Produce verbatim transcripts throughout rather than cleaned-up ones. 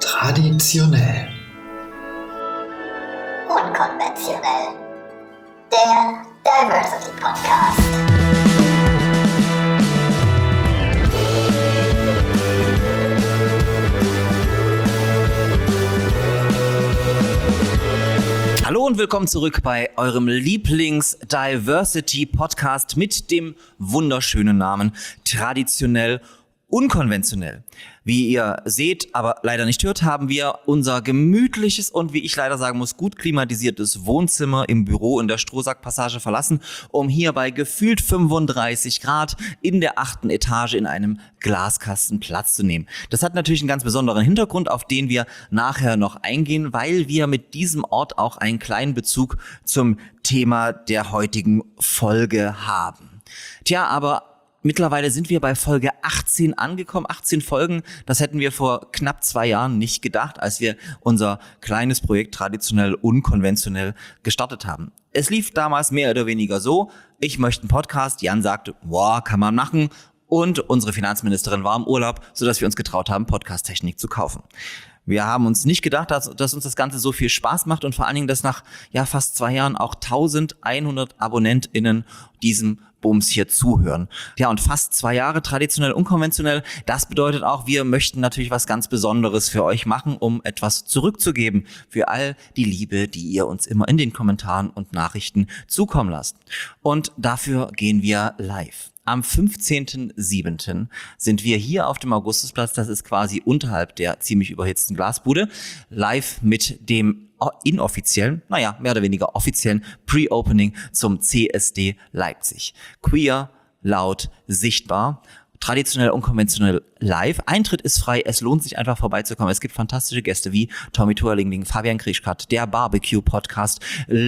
Traditionell. Unkonventionell. Der Diversity Podcast. Hallo und willkommen zurück bei eurem Lieblings-Diversity-Podcast mit dem wunderschönen Namen Traditionell Unkonventionell. Wie ihr seht, aber leider nicht hört, haben wir unser gemütliches und, wie ich leider sagen muss, gut klimatisiertes Wohnzimmer im Büro in der Strohsackpassage verlassen, um hier bei gefühlt fünfunddreißig Grad in der achten Etage in einem Glaskasten Platz zu nehmen. Das hat natürlich einen ganz besonderen Hintergrund, auf den wir nachher noch eingehen, weil wir mit diesem Ort auch einen kleinen Bezug zum Thema der heutigen Folge haben. Tja, aber mittlerweile sind wir bei Folge achtzehn angekommen, achtzehn Folgen. Das hätten wir vor knapp zwei Jahren nicht gedacht, als wir unser kleines Projekt Traditionell Unkonventionell gestartet haben. Es lief damals mehr oder weniger so: Ich möchte einen Podcast. Jan sagte, wow, kann man machen. Und unsere Finanzministerin war im Urlaub, sodass wir uns getraut haben, Podcast-Technik zu kaufen. Wir haben uns nicht gedacht, dass, dass uns das Ganze so viel Spaß macht und vor allen Dingen, dass nach ja fast zwei Jahren auch eintausendeinhundert AbonnentInnen diesem Bums hier zuhören. Ja, und fast zwei Jahre traditionell unkonventionell, das bedeutet auch, wir möchten natürlich was ganz Besonderes für euch machen, um etwas zurückzugeben für all die Liebe, die ihr uns immer in den Kommentaren und Nachrichten zukommen lasst. Und dafür gehen wir live. Am fünfzehnten siebten sind wir hier auf dem Augustusplatz, das ist quasi unterhalb der ziemlich überhitzten Glasbude, live mit dem inoffiziellen, naja, mehr oder weniger offiziellen Pre-Opening zum C S D Leipzig. Queer, laut, sichtbar, traditionell unkonventionell live. Eintritt ist frei, es lohnt sich einfach vorbeizukommen. Es gibt fantastische Gäste wie Tommy Tuerlingling, Fabian Krischkat, der Barbecue-Podcast,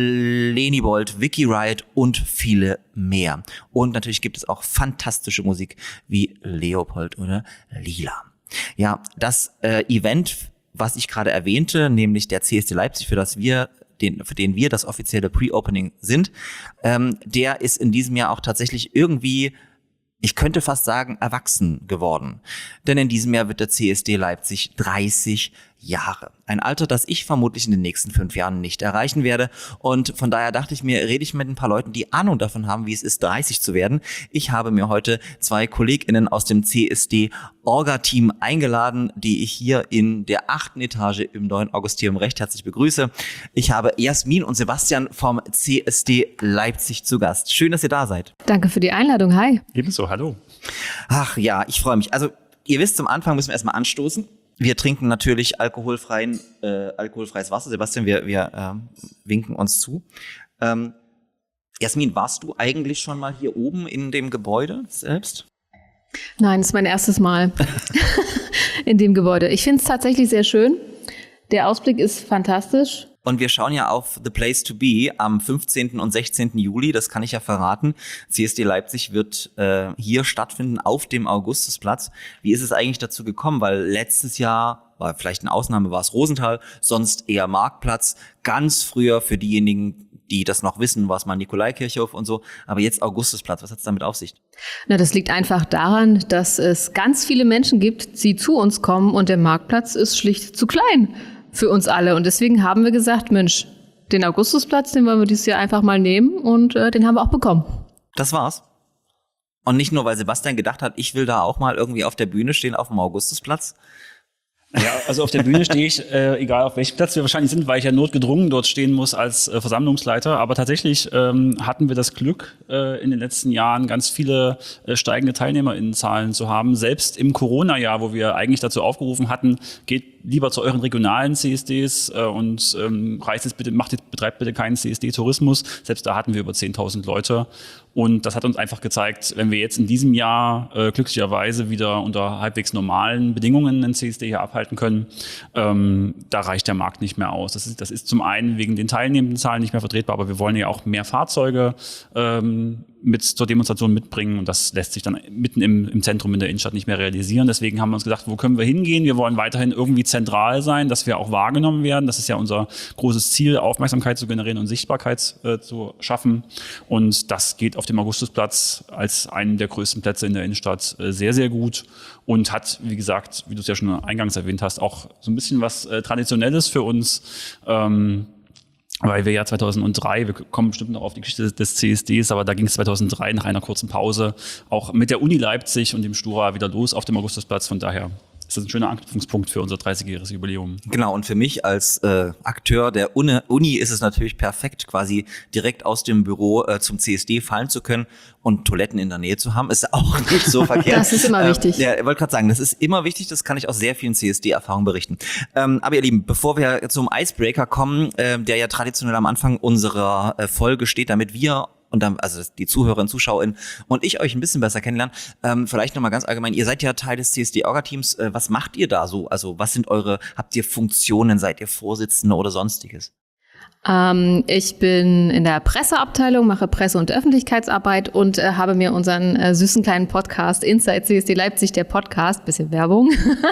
Leni Bold, Vicky Riot und viele mehr. Und natürlich gibt es auch fantastische Musik wie Leopold oder Lila. Ja, das äh, Event, was ich gerade erwähnte, nämlich der C S D Leipzig, für das wir Den, für den wir das offizielle Pre-Opening sind, ähm, der ist in diesem Jahr auch tatsächlich irgendwie, ich könnte fast sagen, erwachsen geworden. Denn in diesem Jahr wird der C S D Leipzig dreißig Jahre. Ein Alter, das ich vermutlich in den nächsten fünf Jahren nicht erreichen werde. Und von daher dachte ich mir, rede ich mit ein paar Leuten, die Ahnung davon haben, wie es ist, dreißig zu werden. Ich habe mir heute zwei KollegInnen aus dem C S D-Orga-Team eingeladen, die ich hier in der achten Etage im neuen Augusteum recht herzlich begrüße. Ich habe Jasmin und Sebastian vom C S D Leipzig zu Gast. Schön, dass ihr da seid. Danke für die Einladung. Hi. Ebenso, hallo. Ach ja, ich freue mich. Also ihr wisst, zum Anfang müssen wir erstmal anstoßen. Wir trinken natürlich alkoholfreien, äh, alkoholfreies Wasser. Sebastian, wir, wir äh, winken uns zu. Ähm, Jasmin, warst du eigentlich schon mal hier oben in dem Gebäude selbst? Nein, das ist mein erstes Mal in dem Gebäude. Ich finde es tatsächlich sehr schön. Der Ausblick ist fantastisch. Und wir schauen ja auf The Place to Be am fünfzehnten und sechzehnten Juli, das kann ich ja verraten. C S D Leipzig wird äh, hier stattfinden auf dem Augustusplatz. Wie ist es eigentlich dazu gekommen? Weil letztes Jahr, war vielleicht eine Ausnahme, war es Rosenthal, sonst eher Marktplatz. Ganz früher für diejenigen, die das noch wissen, war es mal Nikolaikirchhof und so. Aber jetzt Augustusplatz, was hat es damit auf sich? Na, das liegt einfach daran, dass es ganz viele Menschen gibt, die zu uns kommen und der Marktplatz ist schlicht zu klein für uns alle. Und deswegen haben wir gesagt, Mensch, den Augustusplatz, den wollen wir dieses Jahr einfach mal nehmen und äh, den haben wir auch bekommen. Das war's. Und nicht nur, weil Sebastian gedacht hat, ich will da auch mal irgendwie auf der Bühne stehen auf dem Augustusplatz. Ja, also auf der Bühne stehe ich, äh, egal auf welchem Platz wir wahrscheinlich sind, weil ich ja notgedrungen dort stehen muss als äh, Versammlungsleiter. Aber tatsächlich ähm, hatten wir das Glück, äh, in den letzten Jahren ganz viele äh, steigende TeilnehmerInnenzahlen zu haben. Selbst im Corona-Jahr, wo wir eigentlich dazu aufgerufen hatten, geht lieber zu euren regionalen C S Ds äh, und ähm, reist jetzt bitte, macht jetzt, betreibt bitte keinen C S D-Tourismus. Selbst da hatten wir über zehntausend Leute. Und das hat uns einfach gezeigt, wenn wir jetzt in diesem Jahr äh, glücklicherweise wieder unter halbwegs normalen Bedingungen einen C S D hier abhalten können, ähm, da reicht der Markt nicht mehr aus. Das ist, das ist zum einen wegen den teilnehmenden Zahlen nicht mehr vertretbar, aber wir wollen ja auch mehr Fahrzeuge ähm, mit zur Demonstration mitbringen und das lässt sich dann mitten im, im Zentrum in der Innenstadt nicht mehr realisieren. Deswegen haben wir uns gedacht, wo können wir hingehen? Wir wollen weiterhin irgendwie zentral sein, dass wir auch wahrgenommen werden. Das ist ja unser großes Ziel, Aufmerksamkeit zu generieren und Sichtbarkeit äh, zu schaffen. Und das geht auf dem Augustusplatz als einen der größten Plätze in der Innenstadt äh, sehr, sehr gut und hat, wie gesagt, wie du es ja schon eingangs erwähnt hast, auch so ein bisschen was äh, Traditionelles für uns. Ähm, Weil wir ja zweitausenddrei, wir kommen bestimmt noch auf die Geschichte des C S Ds, aber da ging es zweitausenddrei nach einer kurzen Pause auch mit der Uni Leipzig und dem Stura wieder los auf dem Augustusplatz. Von daher ist das ein schöner Anknüpfungspunkt für unser dreißigjähriges Jubiläum. Genau, und für mich als äh, Akteur der Uni, Uni ist es natürlich perfekt, quasi direkt aus dem Büro äh, zum C S D fallen zu können und Toiletten in der Nähe zu haben. Ist auch nicht so verkehrt. Das ist immer ähm, wichtig. Ja, ich wollte gerade sagen, das ist immer wichtig, das kann ich aus sehr vielen C S D-Erfahrungen berichten. Ähm, aber ihr Lieben, bevor wir zum Icebreaker kommen, äh, der ja traditionell am Anfang unserer äh, Folge steht, damit wir und dann, also die Zuhörerinnen, ZuschauerInnen und ich euch ein bisschen besser kennenlernen. Ähm, vielleicht nochmal ganz allgemein, ihr seid ja Teil des C S D-Orga-Teams. Äh, was macht ihr da so? Also was sind eure, habt ihr Funktionen, seid ihr Vorsitzende oder sonstiges? Ähm, ich bin in der Presseabteilung, mache Presse- und Öffentlichkeitsarbeit und äh, habe mir unseren äh, süßen kleinen Podcast Inside C S D Leipzig, der Podcast, bisschen Werbung,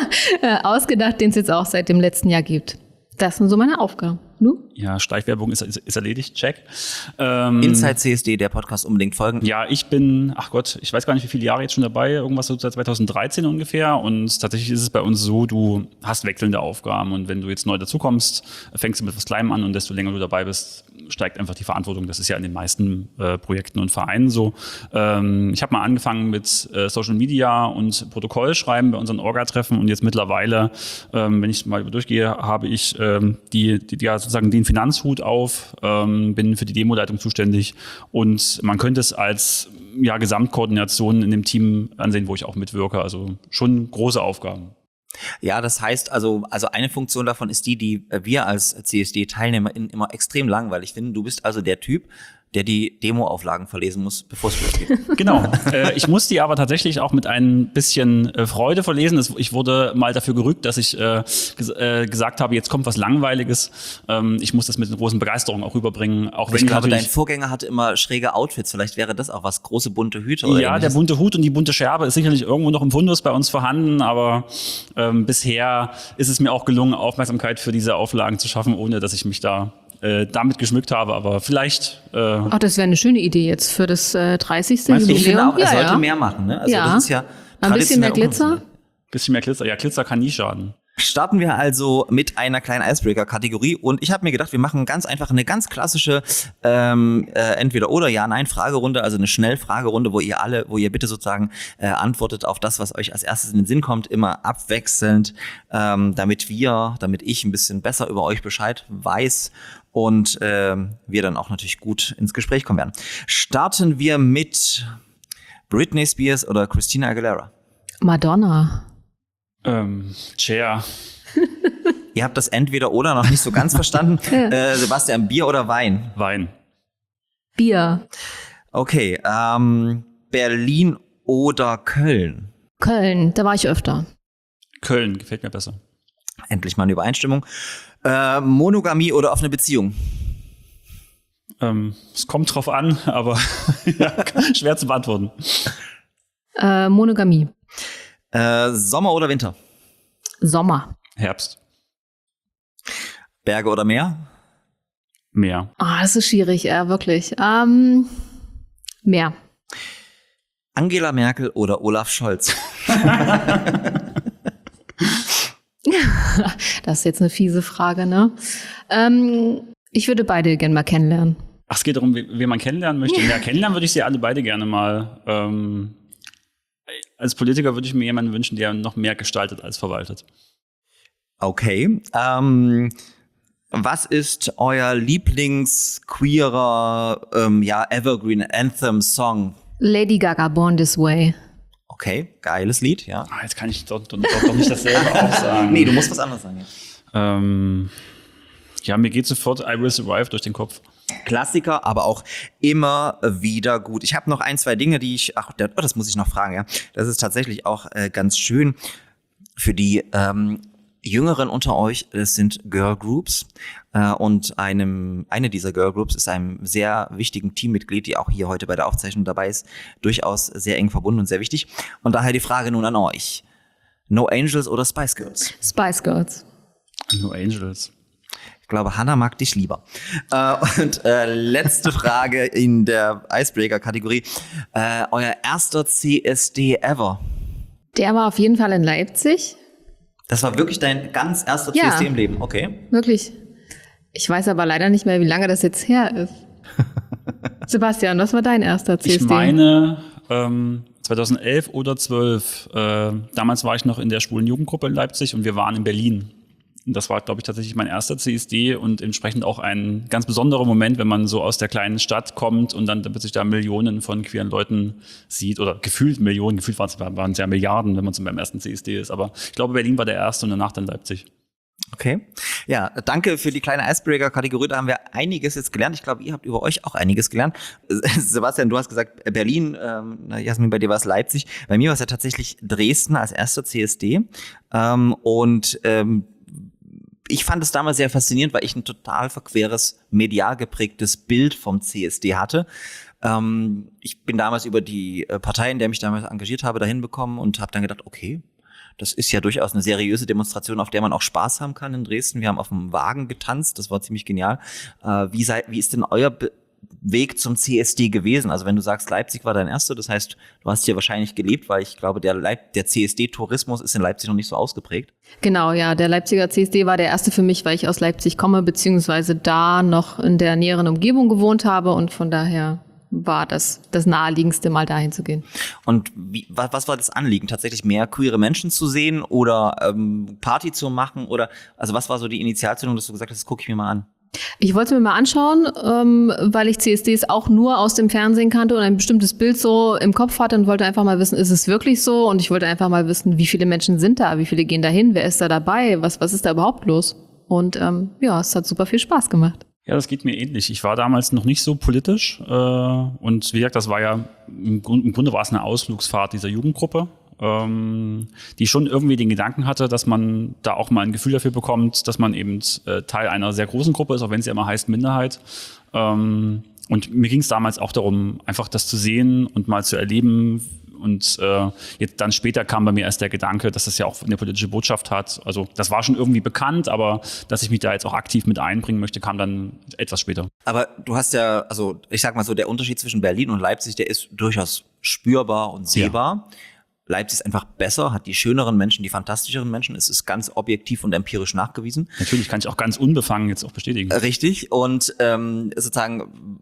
äh, ausgedacht, den es jetzt auch seit dem letzten Jahr gibt. Das sind so meine Aufgaben. Du? Ja, Schleichwerbung ist, ist, ist erledigt, check. Ähm, Inside C S D, der Podcast, unbedingt folgen. Ja, ich bin, ach Gott, ich weiß gar nicht, wie viele Jahre jetzt schon dabei, irgendwas so seit zweitausenddreizehn ungefähr. Und tatsächlich ist es bei uns so, du hast wechselnde Aufgaben und wenn du jetzt neu dazukommst, fängst du mit etwas Kleinem an und desto länger du dabei bist, steigt einfach die Verantwortung. Das ist ja in den meisten äh, Projekten und Vereinen so. Ähm, ich habe mal angefangen mit äh, Social Media und Protokollschreiben bei unseren Orga-Treffen und jetzt mittlerweile, ähm, wenn ich mal durchgehe, habe ich ähm, die, die, ja sozusagen den Finanzhut auf, ähm, bin für die Demoleitung zuständig und man könnte es als ja, Gesamtkoordination in dem Team ansehen, wo ich auch mitwirke. Also schon große Aufgaben. Ja, das heißt also, also eine Funktion davon ist die, die wir als C S D-TeilnehmerInnen immer extrem langweilig finden. Du bist also der Typ, der die Demo-Auflagen verlesen muss, bevor es losgeht. Genau. äh, ich muss die aber tatsächlich auch mit ein bisschen äh, Freude verlesen. Es, ich wurde mal dafür gerügt, dass ich äh, ges äh, gesagt habe, jetzt kommt was Langweiliges. Ähm, ich muss das mit einer großen Begeisterung auch rüberbringen. Auch wenn ich glaube, natürlich dein Vorgänger hatte immer schräge Outfits. Vielleicht wäre das auch was, große bunte Hüte oder Ja, ähnliches. Der bunte Hut und die bunte Scherbe ist sicherlich irgendwo noch im Fundus bei uns vorhanden, aber ähm, bisher ist es mir auch gelungen, Aufmerksamkeit für diese Auflagen zu schaffen, ohne dass ich mich da äh, damit geschmückt habe, aber vielleicht... Äh Ach, das wäre eine schöne Idee jetzt für das äh, dreißigste Meinst du? Ich finde Jubiläum. auch, er ja, sollte ja. mehr machen. Ne? Also Ja. das ist ja Ein bisschen mehr traditionell Glitzer. unkonventionell. Bisschen mehr Glitzer. Ja, Glitzer kann nie schaden. Starten wir also mit einer kleinen Icebreaker-Kategorie und ich habe mir gedacht, wir machen ganz einfach eine ganz klassische ähm, äh, entweder oder ja nein Fragerunde, also eine Schnellfragerunde, wo ihr alle, wo ihr bitte sozusagen äh, antwortet auf das, was euch als erstes in den Sinn kommt, immer abwechselnd, ähm, damit wir, damit ich ein bisschen besser über euch Bescheid weiß und ähm, wir dann auch natürlich gut ins Gespräch kommen werden. Starten wir mit Britney Spears oder Christina Aguilera? Madonna. Ähm, Chair. Ihr habt das entweder oder noch nicht so ganz verstanden. äh, Sebastian, Bier oder Wein? Wein. Bier. Okay, ähm, Berlin oder Köln? Köln, da war ich öfter. Köln, gefällt mir besser. Endlich mal eine Übereinstimmung. Äh, Monogamie oder offene Beziehung? Ähm, es kommt drauf an, aber ja, schwer zu beantworten. Äh, Monogamie. Äh, Sommer oder Winter? Sommer. Herbst. Berge oder Meer? Meer. Ah, das ist schwierig, ja, wirklich. Ähm, Meer. Angela Merkel oder Olaf Scholz? Das ist jetzt eine fiese Frage, ne? Ähm, ich würde beide gerne mal kennenlernen. Ach, es geht darum, wen man kennenlernen möchte. Ja, kennenlernen würde ich sie alle beide gerne mal. Ähm, als Politiker würde ich mir jemanden wünschen, der noch mehr gestaltet als verwaltet. Okay. Ähm, was ist euer Lieblings-queerer ähm, ja, Evergreen Anthem-Song? Lady Gaga, Born This Way. Okay, geiles Lied, ja. Ah, jetzt kann ich doch, doch, doch nicht dasselbe auch sagen. Nee, du musst was anderes sagen. Ja. Ähm, ja, mir geht sofort I Will Survive durch den Kopf. Klassiker, aber auch immer wieder gut. Ich habe noch ein, zwei Dinge, die ich, ach, das muss ich noch fragen, ja. Das ist tatsächlich auch äh, ganz schön für die ähm, Jüngeren unter euch, das sind Girl Groups. Äh, und einem, eine dieser Girl Groups ist einem sehr wichtigen Teammitglied, die auch hier heute bei der Aufzeichnung dabei ist, durchaus sehr eng verbunden und sehr wichtig. Und daher die Frage nun an euch. No Angels oder Spice Girls? Spice Girls. No Angels. Ich glaube, Hannah mag dich lieber. Äh, und äh, letzte Frage in der Icebreaker-Kategorie. Äh, euer erster C S D ever? Der war auf jeden Fall in Leipzig. Das war wirklich dein ganz erster Ja. C S D im Leben, okay? Wirklich. Ich weiß aber leider nicht mehr, wie lange das jetzt her ist. Sebastian, was war dein erster C S D? Ich meine ähm, zweitausendelf oder zwölf. Äh, damals war ich noch in der schwulen Jugendgruppe in Leipzig und wir waren in Berlin. Und das war, glaube ich, tatsächlich mein erster C S D und entsprechend auch ein ganz besonderer Moment, wenn man so aus der kleinen Stadt kommt und dann plötzlich da Millionen von queeren Leuten sieht oder gefühlt Millionen, gefühlt waren es ja Milliarden, wenn man so beim ersten C S D ist. Aber ich glaube, Berlin war der erste und danach dann Leipzig. Okay. Ja, danke für die kleine Icebreaker-Kategorie. Da haben wir einiges jetzt gelernt. Ich glaube, ihr habt über euch auch einiges gelernt. Sebastian, du hast gesagt Berlin, ähm, Jasmin, bei dir war es Leipzig. Bei mir war es ja tatsächlich Dresden als erster C S D. Ähm, und ähm, ich fand es damals sehr faszinierend, weil ich ein total verqueres, medial geprägtes Bild vom C S D hatte. Ähm, ich bin damals über die äh, Partei, in der mich damals engagiert habe, dahin bekommen und habe dann gedacht, okay, das ist ja durchaus eine seriöse Demonstration, auf der man auch Spaß haben kann in Dresden. Wir haben auf dem Wagen getanzt, das war ziemlich genial. Äh, wie, sei, wie ist denn euer Be- Weg zum C S D gewesen? Also wenn du sagst, Leipzig war dein erster, das heißt, du hast hier wahrscheinlich gelebt, weil ich glaube, der, Leip- der C S D-Tourismus ist in Leipzig noch nicht so ausgeprägt. Genau, ja, der Leipziger C S D war der erste für mich, weil ich aus Leipzig komme, beziehungsweise da noch in der näheren Umgebung gewohnt habe und von daher war das das naheliegendste, mal dahin zu gehen. Und wie, was, was war das Anliegen? Tatsächlich mehr queere Menschen zu sehen oder ähm, Party zu machen? Oder also was war so die Initialzündung, dass du gesagt hast, das gucke ich mir mal an? Ich wollte es mir mal anschauen, ähm, weil ich C S Ds auch nur aus dem Fernsehen kannte und ein bestimmtes Bild so im Kopf hatte und wollte einfach mal wissen, ist es wirklich so? Und ich wollte einfach mal wissen, wie viele Menschen sind da? Wie viele gehen da hin? Wer ist da dabei? Was, was ist da überhaupt los? Und ähm, ja, es hat super viel Spaß gemacht. Ja, das geht mir ähnlich. Ich war damals noch nicht so politisch äh, und wie gesagt, das war ja, im, Grund, im Grunde war es eine Ausflugsfahrt dieser Jugendgruppe, ähm, die schon irgendwie den Gedanken hatte, dass man da auch mal ein Gefühl dafür bekommt, dass man eben äh, Teil einer sehr großen Gruppe ist, auch wenn es ja immer heißt Minderheit. Ähm, und mir ging es damals auch darum, einfach das zu sehen und mal zu erleben. Und äh, jetzt dann später kam bei mir erst der Gedanke, dass das ja auch eine politische Botschaft hat. Also das war schon irgendwie bekannt, aber dass ich mich da jetzt auch aktiv mit einbringen möchte, kam dann etwas später. Aber du hast ja, also ich sag mal so, der Unterschied zwischen Berlin und Leipzig, der ist durchaus spürbar und sehbar. Ja. Leipzig ist einfach besser, hat die schöneren Menschen, die fantastischeren Menschen. Es ist ganz objektiv und empirisch nachgewiesen. Natürlich kann ich auch ganz unbefangen jetzt auch bestätigen. Richtig. Und ähm, sozusagen,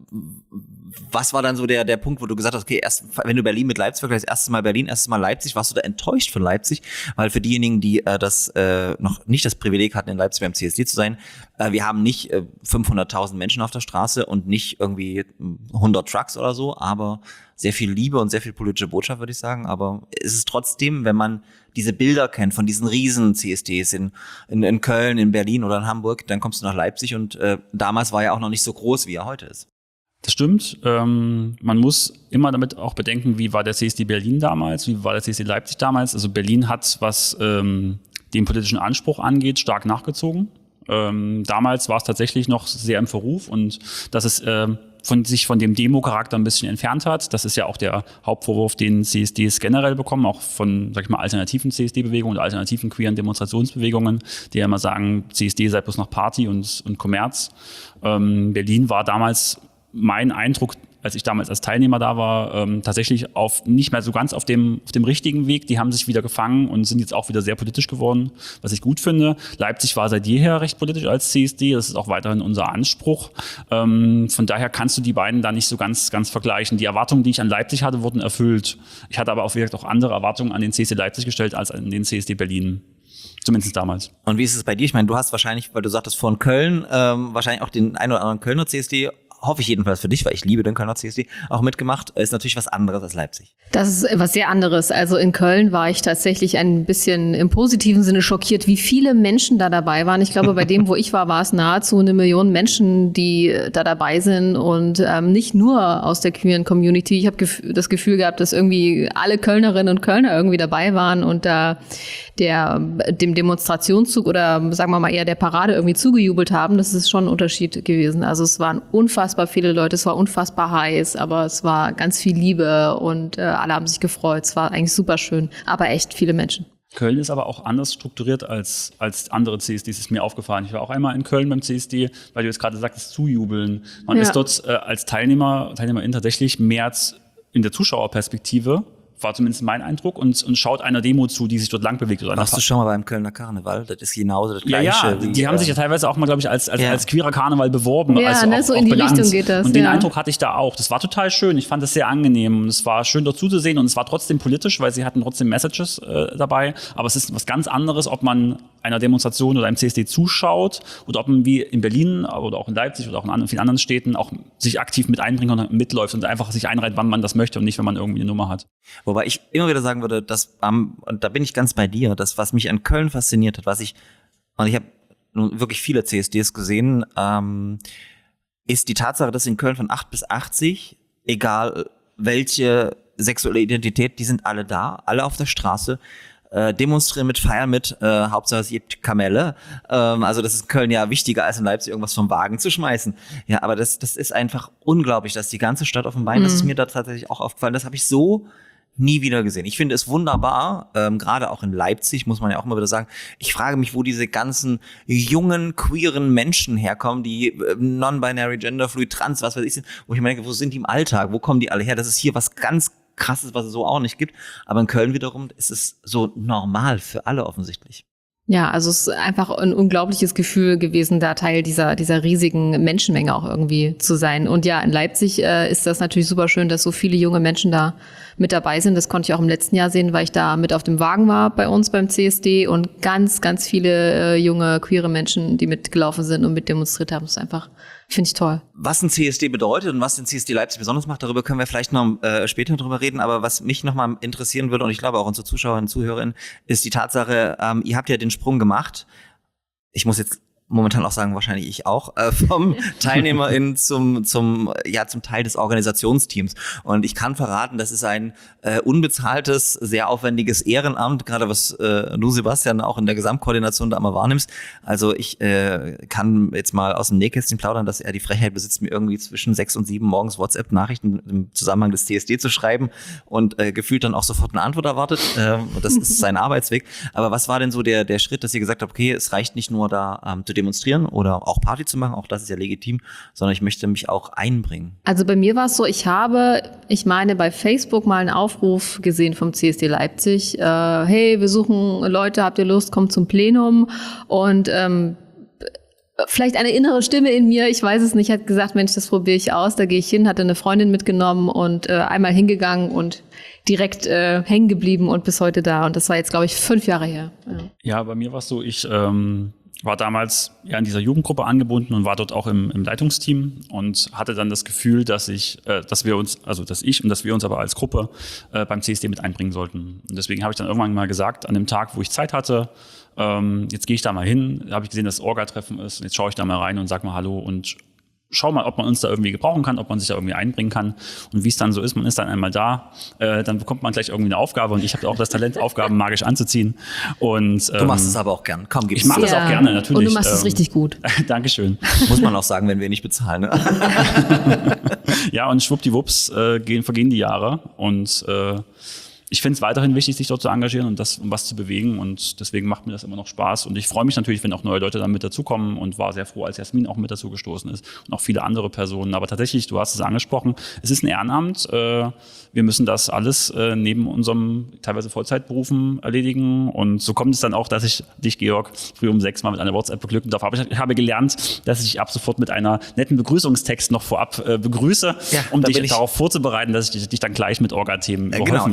was war dann so der der Punkt, wo du gesagt hast, okay, erst wenn du Berlin mit Leipzig vergleichst, erstes Mal Berlin, erstes Mal Leipzig, warst du da enttäuscht von Leipzig? Weil für diejenigen, die äh, das äh, noch nicht das Privileg hatten, in Leipzig beim C S D zu sein, äh, wir haben nicht äh, fünfhunderttausend Menschen auf der Straße und nicht irgendwie hundert Trucks oder so, aber sehr viel Liebe und sehr viel politische Botschaft, würde ich sagen. Aber es ist trotzdem, wenn man diese Bilder kennt von diesen riesen C S Ds in, in, in Köln, in Berlin oder in Hamburg, dann kommst du nach Leipzig und äh, damals war er auch noch nicht so groß, wie er heute ist. Das stimmt. Ähm, man muss immer damit auch bedenken, wie war der C S D Berlin damals, wie war der C S D Leipzig damals. Also Berlin hat, was ähm, den politischen Anspruch angeht, stark nachgezogen. Ähm, damals war es tatsächlich noch sehr im Verruf und dass es äh, von sich von dem Demo-Charakter ein bisschen entfernt hat. Das ist ja auch der Hauptvorwurf, den C S Ds generell bekommen, auch von, sag ich mal, alternativen C S D-Bewegungen oder alternativen queeren Demonstrationsbewegungen, die ja immer sagen, C S D sei bloß noch Party und, und Kommerz. Ähm, Berlin war damals mein Eindruck, als ich damals als Teilnehmer da war, ähm, tatsächlich auf nicht mehr so ganz auf dem auf dem richtigen Weg. Die haben sich wieder gefangen und sind jetzt auch wieder sehr politisch geworden, was ich gut finde. Leipzig war seit jeher recht politisch als C S D. Das ist auch weiterhin unser Anspruch. Ähm, von daher kannst du die beiden da nicht so ganz ganz vergleichen. Die Erwartungen, die ich an Leipzig hatte, wurden erfüllt. Ich hatte aber auch, wie gesagt, auch andere Erwartungen an den C S D Leipzig gestellt als an den C S D Berlin. Zumindest damals. Und wie ist es bei dir? Ich meine, du hast wahrscheinlich, weil du sagtest von Köln, ähm, wahrscheinlich auch den ein oder anderen Kölner C S D hoffe ich jedenfalls für dich, weil ich liebe den Kölner C S D, auch mitgemacht, ist natürlich was anderes als Leipzig. Das ist was sehr anderes. Also in Köln war ich tatsächlich ein bisschen im positiven Sinne schockiert, wie viele Menschen da dabei waren. Ich glaube, bei dem, wo ich war, war es nahezu eine Million Menschen, die da dabei sind und ähm, nicht nur aus der queeren Community. Ich habe gef- das Gefühl gehabt, dass irgendwie alle Kölnerinnen und Kölner irgendwie dabei waren und da der dem Demonstrationszug oder sagen wir mal eher der Parade irgendwie zugejubelt haben. Das ist schon ein Unterschied gewesen. Also es waren unfassbar viele Leute, es war unfassbar heiß, aber es war ganz viel Liebe und äh, alle haben sich gefreut. Es war eigentlich super schön, aber echt viele Menschen. Köln ist aber auch anders strukturiert als, als andere C S Ds, ist mir aufgefallen. Ich war auch einmal in Köln beim C S D, weil du jetzt gerade sagtest, zujubeln. Man Ja. ist dort äh, als Teilnehmer, Teilnehmerin tatsächlich mehr in der Zuschauerperspektive, war zumindest mein Eindruck, und, und schaut einer Demo zu, die sich dort lang bewegt. Oder einer Warst du schon mal beim Kölner Karneval? Das ist genauso das Ja, Gleiche. ja, wie, die haben äh, sich ja teilweise auch mal, glaube ich, als, als, Ja. als queerer Karneval beworben. Ja, also ne, auch, so auch in die benannt. Richtung geht das, Und den ja. Eindruck hatte ich da auch. Das war total schön. Ich fand das sehr angenehm. Und es war schön dort zuzusehen. Und es war trotzdem politisch, weil sie hatten trotzdem Messages äh, dabei. Aber es ist was ganz anderes, ob man einer Demonstration oder einem C S D zuschaut oder ob man wie in Berlin oder auch in Leipzig oder auch in anderen, vielen anderen Städten auch sich aktiv mit einbringt und mitläuft und einfach sich einreiht, wann man das möchte und nicht, wenn man irgendwie eine Nummer hat. Wobei ich immer wieder sagen würde, dass am, und da bin ich ganz bei dir, das, was mich an Köln fasziniert hat, was ich, und ich habe nun wirklich viele C S Ds gesehen, ähm, ist die Tatsache, dass in Köln von acht bis achtzig, egal welche sexuelle Identität, die sind alle da, alle auf der Straße, äh, demonstrieren mit, feiern mit, äh, Hauptsache es gibt Kamelle. Ähm, also das ist in Köln ja wichtiger als in Leipzig, irgendwas vom Wagen zu schmeißen. Ja, aber das, das ist einfach unglaublich, dass die ganze Stadt auf dem Bein, mhm. das ist mir da tatsächlich auch aufgefallen, das habe ich so nie wieder gesehen. Ich finde es wunderbar, ähm, gerade auch in Leipzig, muss man ja auch mal wieder sagen, ich frage mich, wo diese ganzen jungen, queeren Menschen herkommen, die äh, non-binary, genderfluid, trans, was weiß ich sind, wo ich mir denke, wo sind die im Alltag, wo kommen die alle her? Das ist hier was ganz Krasses, was es so auch nicht gibt, aber in Köln wiederum ist es so normal für alle offensichtlich. Ja, also es ist einfach ein unglaubliches Gefühl gewesen, da Teil dieser dieser riesigen Menschenmenge auch irgendwie zu sein. Und ja, in Leipzig äh, ist das natürlich super schön, dass so viele junge Menschen da mit dabei sind. Das konnte ich auch im letzten Jahr sehen, weil ich da mit auf dem Wagen war bei uns beim C S D und ganz, ganz viele äh, junge, queere Menschen, die mitgelaufen sind und mit demonstriert haben. Das ist einfach, finde ich toll. Was ein C S D bedeutet und was den C S D Leipzig besonders macht, darüber können wir vielleicht noch äh, später drüber reden. Aber was mich nochmal interessieren würde, und ich glaube auch unsere Zuschauerinnen und Zuhörerinnen, ist die Tatsache, ähm, ihr habt ja den Sprung gemacht. Ich muss jetzt momentan auch sagen, wahrscheinlich ich auch, äh, vom TeilnehmerInnen zum, zum, ja, zum Teil des Organisationsteams. Und ich kann verraten, das ist ein äh, unbezahltes, sehr aufwendiges Ehrenamt, gerade was äh, du, Sebastian, auch in der Gesamtkoordination da immer wahrnimmst. Also ich äh, kann jetzt mal aus dem Nähkästchen plaudern, dass er die Frechheit besitzt, mir irgendwie zwischen sechs und sieben morgens WhatsApp-Nachrichten im Zusammenhang des C S D zu schreiben und äh, gefühlt dann auch sofort eine Antwort erwartet. Äh, das ist sein Arbeitsweg. Aber was war denn so der, der Schritt, dass ihr gesagt habt, okay, es reicht nicht nur da ähm, zu demonstrieren oder auch Party zu machen, auch das ist ja legitim, sondern ich möchte mich auch einbringen. Also bei mir war es so, ich habe, ich meine, bei Facebook mal einen Aufruf gesehen vom C S D Leipzig, äh, hey, wir suchen Leute, habt ihr Lust, kommt zum Plenum, und ähm, vielleicht eine innere Stimme in mir, ich weiß es nicht, hat gesagt, Mensch, das probiere ich aus, da gehe ich hin, hatte eine Freundin mitgenommen und äh, einmal hingegangen und direkt äh, hängen geblieben und bis heute da, und das war jetzt, glaube ich, fünf Jahre her. Ja, ja, bei mir war es so, ich ähm war damals ja in dieser Jugendgruppe angebunden und war dort auch im, im Leitungsteam und hatte dann das Gefühl, dass ich, äh, dass wir uns, also dass ich und dass wir uns aber als Gruppe äh, beim C S D mit einbringen sollten. Und deswegen habe ich dann irgendwann mal gesagt, an dem Tag, wo ich Zeit hatte, ähm, jetzt gehe ich da mal hin, habe ich gesehen, dass das Orga-Treffen ist, und jetzt schaue ich da mal rein und sag mal Hallo und schau mal, ob man uns da irgendwie gebrauchen kann, ob man sich da irgendwie einbringen kann. Und wie es dann so ist, man ist dann einmal da, äh, dann bekommt man gleich irgendwie eine Aufgabe, und ich habe auch das Talent, Aufgaben magisch anzuziehen. Und, ähm, Du machst es aber auch gern. Komm, gib's ich mache das Ja. auch gerne, natürlich. Und du machst es ähm, richtig gut. Dankeschön. Muss man auch sagen, wenn wir nicht bezahlen. Ne? Ja, und schwuppdiwupps äh, gehen, vergehen die Jahre, und äh, ich finde es weiterhin wichtig, sich dort zu engagieren und das, um was zu bewegen, und deswegen macht mir das immer noch Spaß, und ich freue mich natürlich, wenn auch neue Leute dann mit dazukommen, und war sehr froh, als Jasmin auch mit dazu gestoßen ist und auch viele andere Personen. Aber tatsächlich, du hast es angesprochen, es ist ein Ehrenamt. Äh, wir müssen das alles äh, neben unserem teilweise Vollzeitberufen erledigen, und so kommt es dann auch, dass ich dich, Georg, früh um sechs mal mit einer WhatsApp beglücken darf. Aber ich, ich habe gelernt, dass ich dich ab sofort mit einer netten Begrüßungstext noch vorab äh, begrüße, Ja, um da dich bin ich- darauf vorzubereiten, dass ich dich, dich dann gleich mit Orga-Themen Äh, überhäufen genau, ich werde. bin nämlich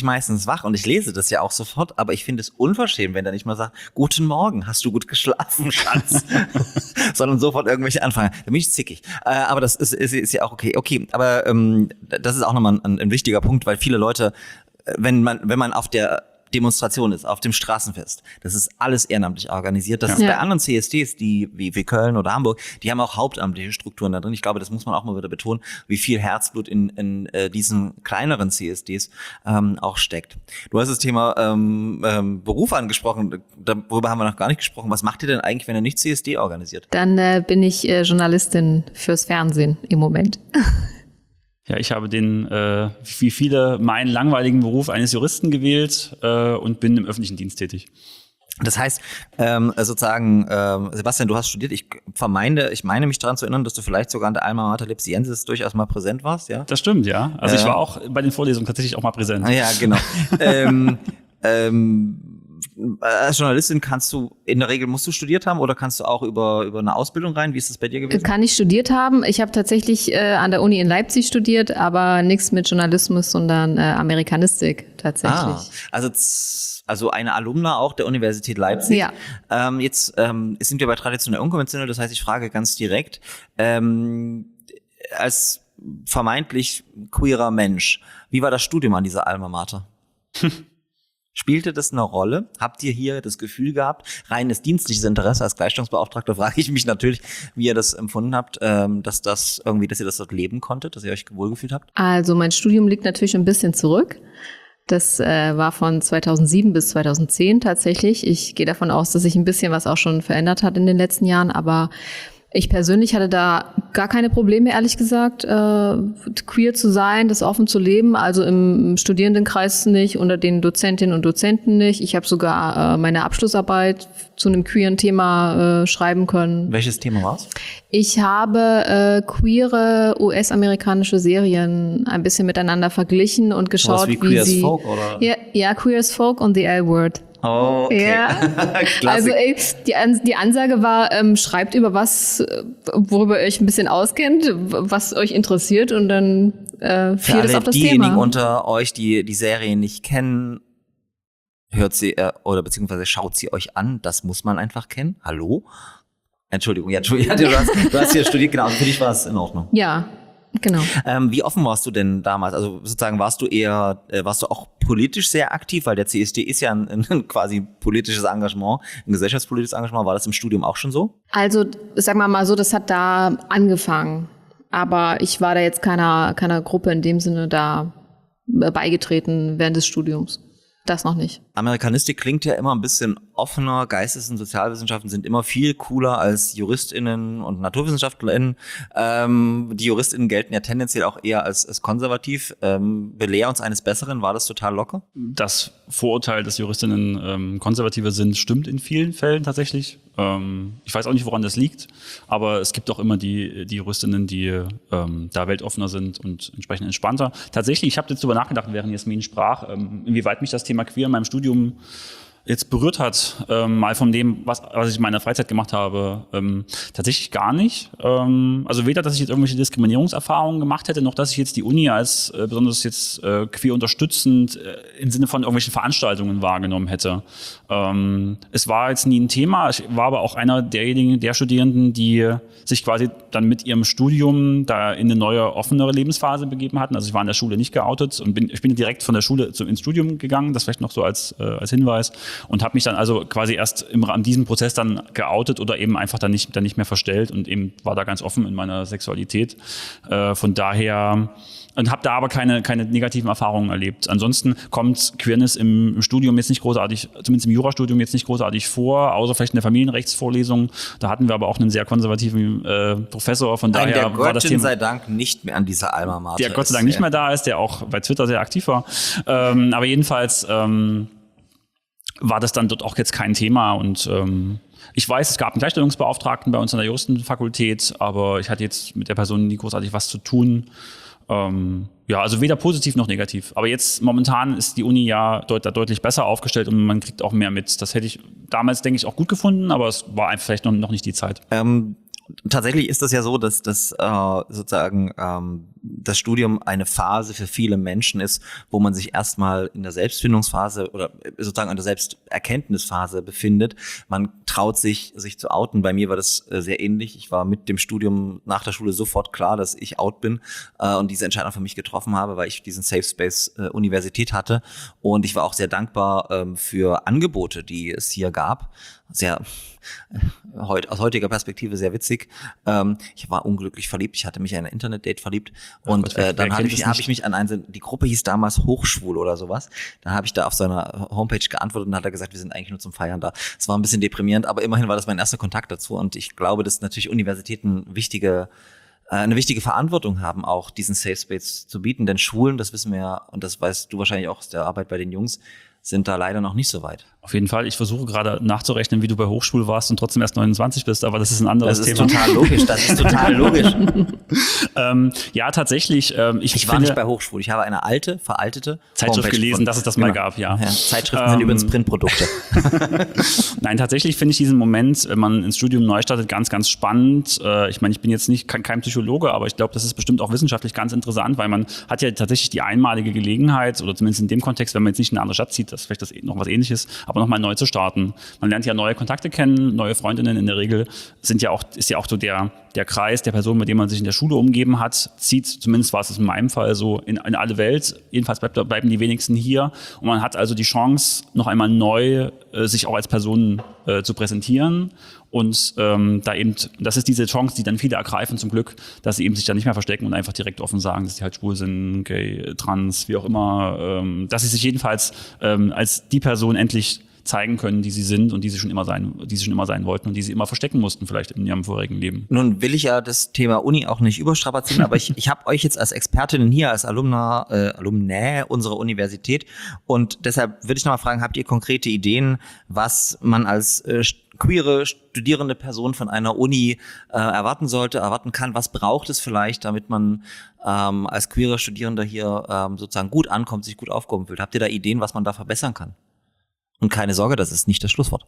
mich meistens wach und ich lese das ja auch sofort, aber ich finde es unverschämt, wenn der nicht mal sagt, guten Morgen, hast du gut geschlafen, Schatz? Sondern sofort irgendwelche Anfragen. Da bin ich zickig. Äh, aber das ist, ist, ist ja auch okay. Okay, aber ähm, das ist auch nochmal ein, ein wichtiger Punkt, weil viele Leute, wenn man, wenn man auf der Demonstration ist, auf dem Straßenfest. Das ist alles ehrenamtlich organisiert. Das Ja. ist bei Ja. anderen C S Ds, die wie, wie Köln oder Hamburg, die haben auch hauptamtliche Strukturen da drin. Ich glaube, das muss man auch mal wieder betonen, wie viel Herzblut in, in äh, diesen kleineren C S Ds ähm, auch steckt. Du hast das Thema ähm, ähm, Beruf angesprochen, darüber haben wir noch gar nicht gesprochen. Was macht ihr denn eigentlich, wenn ihr nicht C S D organisiert? Dann äh, bin ich äh, Journalistin fürs Fernsehen im Moment. Ja, ich habe den, äh, wie viele, meinen langweiligen Beruf eines Juristen gewählt äh, und bin im öffentlichen Dienst tätig. Das heißt, ähm, sozusagen, ähm, Sebastian, du hast studiert. Ich vermeide, ich meine mich daran zu erinnern, dass du vielleicht sogar an der Alma Mater Lipsiensis durchaus mal präsent warst, ja? Das stimmt, ja. Also Äh. ich war auch bei den Vorlesungen tatsächlich auch mal präsent. Ah, ja, genau. ähm, ähm, als Journalistin kannst du, in der Regel musst du studiert haben oder kannst du auch über, über eine Ausbildung rein? Wie ist das bei dir gewesen? Kann ich studiert haben. Ich habe tatsächlich äh, an der Uni in Leipzig studiert, aber nichts mit Journalismus, sondern äh, Amerikanistik tatsächlich. Ah, also, z- also eine Alumna auch der Universität Leipzig. Ja. Ähm, jetzt ähm, sind wir bei traditionell unkonventionell, das heißt, ich frage ganz direkt, ähm, als vermeintlich queerer Mensch, wie war das Studium an dieser Alma Mater? Spielte das eine Rolle? Habt ihr hier das Gefühl gehabt, reines dienstliches Interesse als Gleichstellungsbeauftragter, frage ich mich natürlich, wie ihr das empfunden habt, ähm, dass das irgendwie, dass ihr das dort leben konntet, dass ihr euch wohlgefühlt habt? Also mein Studium liegt natürlich ein bisschen zurück. Das äh, war von zweitausendsieben bis zweitausendzehn tatsächlich. Ich gehe davon aus, dass sich ein bisschen was auch schon verändert hat in den letzten Jahren, aber ich persönlich hatte da gar keine Probleme, ehrlich gesagt, äh, queer zu sein, das offen zu leben. Also im Studierendenkreis nicht, unter den Dozentinnen und Dozenten nicht. Ich habe sogar äh, meine Abschlussarbeit zu einem queeren Thema äh, schreiben können. Welches Thema war's? Ich habe äh, queere U S-amerikanische Serien ein bisschen miteinander verglichen und geschaut, Sowas wie wie Queer as sie Folk, oder? Ja, ja, Queer as Folk und The L-Word. Oh, okay. Ja, Klassik. also ey, die, An- die Ansage war, ähm, schreibt über was, äh, worüber ihr euch ein bisschen auskennt, w- was euch interessiert und dann äh, Für fiel das alle auf das diejenigen Thema. unter euch, die die Serie nicht kennen, hört sie äh, oder beziehungsweise schaut sie euch an. Das muss man einfach kennen. Hallo? Entschuldigung, ja, Entschuldigung, du hast, du hast hier studiert, genau, für dich war es in Ordnung. Ja, genau. Ähm, wie offen warst du denn damals? Also sozusagen warst du eher, äh, warst du auch politisch sehr aktiv, weil der C S D ist ja ein, ein quasi politisches Engagement, ein gesellschaftspolitisches Engagement. War das im Studium auch schon so? Also sagen wir mal so, das hat da angefangen, aber ich war da jetzt keiner keiner Gruppe in dem Sinne da äh, beigetreten während des Studiums. Das noch nicht. Amerikanistik klingt ja immer ein bisschen offener. Geistes- und Sozialwissenschaften sind immer viel cooler als JuristInnen und NaturwissenschaftlerInnen. Ähm, die JuristInnen gelten ja tendenziell auch eher als, als konservativ. Ähm, belehr uns eines Besseren, war das total locker? Das Vorurteil, dass Juristinnen ähm, konservativer sind, stimmt in vielen Fällen tatsächlich. Ähm, ich weiß auch nicht, woran das liegt, aber es gibt auch immer die, die Juristinnen, die ähm, da weltoffener sind und entsprechend entspannter. Tatsächlich, ich habe jetzt darüber nachgedacht, während Jasmin sprach, ähm, inwieweit mich das Thema Queer in meinem Studium jetzt berührt hat, ähm, mal von dem, was, was ich in meiner Freizeit gemacht habe, ähm, tatsächlich gar nicht. Ähm, also weder, dass ich jetzt irgendwelche Diskriminierungserfahrungen gemacht hätte, noch dass ich jetzt die Uni als äh, besonders jetzt äh, queer unterstützend äh, im Sinne von irgendwelchen Veranstaltungen wahrgenommen hätte. Ähm, es war jetzt nie ein Thema. Ich war aber auch einer derjenigen, der Studierenden, die sich quasi dann mit ihrem Studium da in eine neue, offenere Lebensphase begeben hatten. Also ich war in der Schule nicht geoutet und bin, ich bin direkt von der Schule zu, ins Studium gegangen. Das vielleicht noch so als, äh, als Hinweis. Und habe mich dann also quasi erst im, an diesem Prozess dann geoutet oder eben einfach dann nicht, dann nicht mehr verstellt und eben war da ganz offen in meiner Sexualität. Äh, von daher und habe da aber keine, keine negativen Erfahrungen erlebt. Ansonsten kommt Queerness im, im Studium jetzt nicht großartig, zumindest im Jurastudium jetzt nicht großartig vor, außer vielleicht in der Familienrechtsvorlesung. Da hatten wir aber auch einen sehr konservativen äh, Professor, von Nein, daher der war das Göttin Thema, sei Dank nicht mehr an dieser Alma Mater. der Gott sei ist, Dank nicht ja. mehr da ist, der auch bei Twitter sehr aktiv war. Ähm, aber jedenfalls ähm, war das dann dort auch jetzt kein Thema und ähm, ich weiß, es gab einen Gleichstellungsbeauftragten bei uns an der Juristenfakultät, aber ich hatte jetzt mit der Person nie großartig was zu tun. Ähm, ja, also weder positiv noch negativ. Aber jetzt momentan ist die Uni ja deut- da deutlich besser aufgestellt und man kriegt auch mehr mit. Das hätte ich damals, denke ich, auch gut gefunden, aber es war einfach vielleicht noch, noch nicht die Zeit. Ähm, Tatsächlich ist das ja so, dass das äh, sozusagen ähm, das Studium eine Phase für viele Menschen ist, wo man sich erstmal in der Selbstfindungsphase oder sozusagen in der Selbsterkenntnisphase befindet. Man traut sich, sich zu outen. Bei mir war das äh, sehr ähnlich. Ich war mit dem Studium nach der Schule sofort klar, dass ich out bin äh, und diese Entscheidung für mich getroffen habe, weil ich diesen Safe Space äh, Universität hatte. Und ich war auch sehr dankbar ähm, für Angebote, die es hier gab. Sehr heut, aus heutiger Perspektive sehr witzig. Ähm, ich war unglücklich verliebt. Ich hatte mich in ein Internet-Date verliebt und Gott, wer, äh, dann wer habe kennt ich, es hab nicht? ich mich an einen, die Gruppe hieß damals Hochschwul oder sowas. Dann habe ich da auf seiner Homepage geantwortet und hat er gesagt, wir sind eigentlich nur zum Feiern da. Es war ein bisschen deprimierend, aber immerhin war das mein erster Kontakt dazu und ich glaube, dass natürlich Universitäten wichtige äh, eine wichtige Verantwortung haben, auch diesen Safe Space zu bieten, denn Schulen, das wissen wir ja und das weißt du wahrscheinlich auch aus der Arbeit bei den Jungs, sind da leider noch nicht so weit. Auf jeden Fall. Ich versuche gerade nachzurechnen, wie du bei Hochschule warst und trotzdem erst neunundzwanzig bist, aber das ist ein anderes Das ist Thema. total logisch, das ist total logisch. ähm, ja, tatsächlich. Ähm, ich Ich war finde, nicht bei Hochschule, ich habe eine alte, veraltete Zeitschrift Homepage gelesen, von- dass es das mal Genau. gab, ja. Ja, Zeitschriften Ähm, sind übrigens Printprodukte. Nein, tatsächlich finde ich diesen Moment, wenn man ins Studium neu startet, ganz, ganz spannend. Äh, Ich meine, ich bin jetzt nicht kein, kein Psychologe, aber ich glaube, das ist bestimmt auch wissenschaftlich ganz interessant, weil man hat ja tatsächlich die einmalige Gelegenheit, oder zumindest in dem Kontext, wenn man jetzt nicht in eine andere Stadt zieht, das ist vielleicht das noch was Ähnliches, aber nochmal neu zu starten. Man lernt ja neue Kontakte kennen, neue Freundinnen in der Regel sind ja auch, ist ja auch so der, der Kreis der Personen, mit denen man sich in der Schule umgeben hat, zieht, zumindest war es in meinem Fall so, in, in alle Welt. Jedenfalls bleibt, bleiben die wenigsten hier. Und man hat also die Chance, noch einmal neu äh, sich auch als Person äh, zu präsentieren. Und ähm, da eben, das ist diese Chance, die dann viele ergreifen zum Glück, dass sie eben sich dann nicht mehr verstecken und einfach direkt offen sagen, dass sie halt schwul sind, gay, trans, wie auch immer, ähm, dass sie sich jedenfalls ähm, als die Person endlich zeigen können, die sie sind und die sie schon immer sein, die sie schon immer sein wollten und die sie immer verstecken mussten, vielleicht in ihrem vorigen Leben. Nun will ich ja das Thema Uni auch nicht überstrapazieren, aber ich, ich habe euch jetzt als Expertinnen hier, als Alumna, äh, Alumnae unserer Universität und deshalb würde ich nochmal fragen, habt ihr konkrete Ideen, was man als äh, queere, studierende Person von einer Uni äh, erwarten sollte, erwarten kann? Was braucht es vielleicht, damit man ähm, als queere Studierender hier ähm, sozusagen gut ankommt, sich gut aufgehoben fühlt? Habt ihr da Ideen, was man da verbessern kann? Und keine Sorge, das ist nicht das Schlusswort.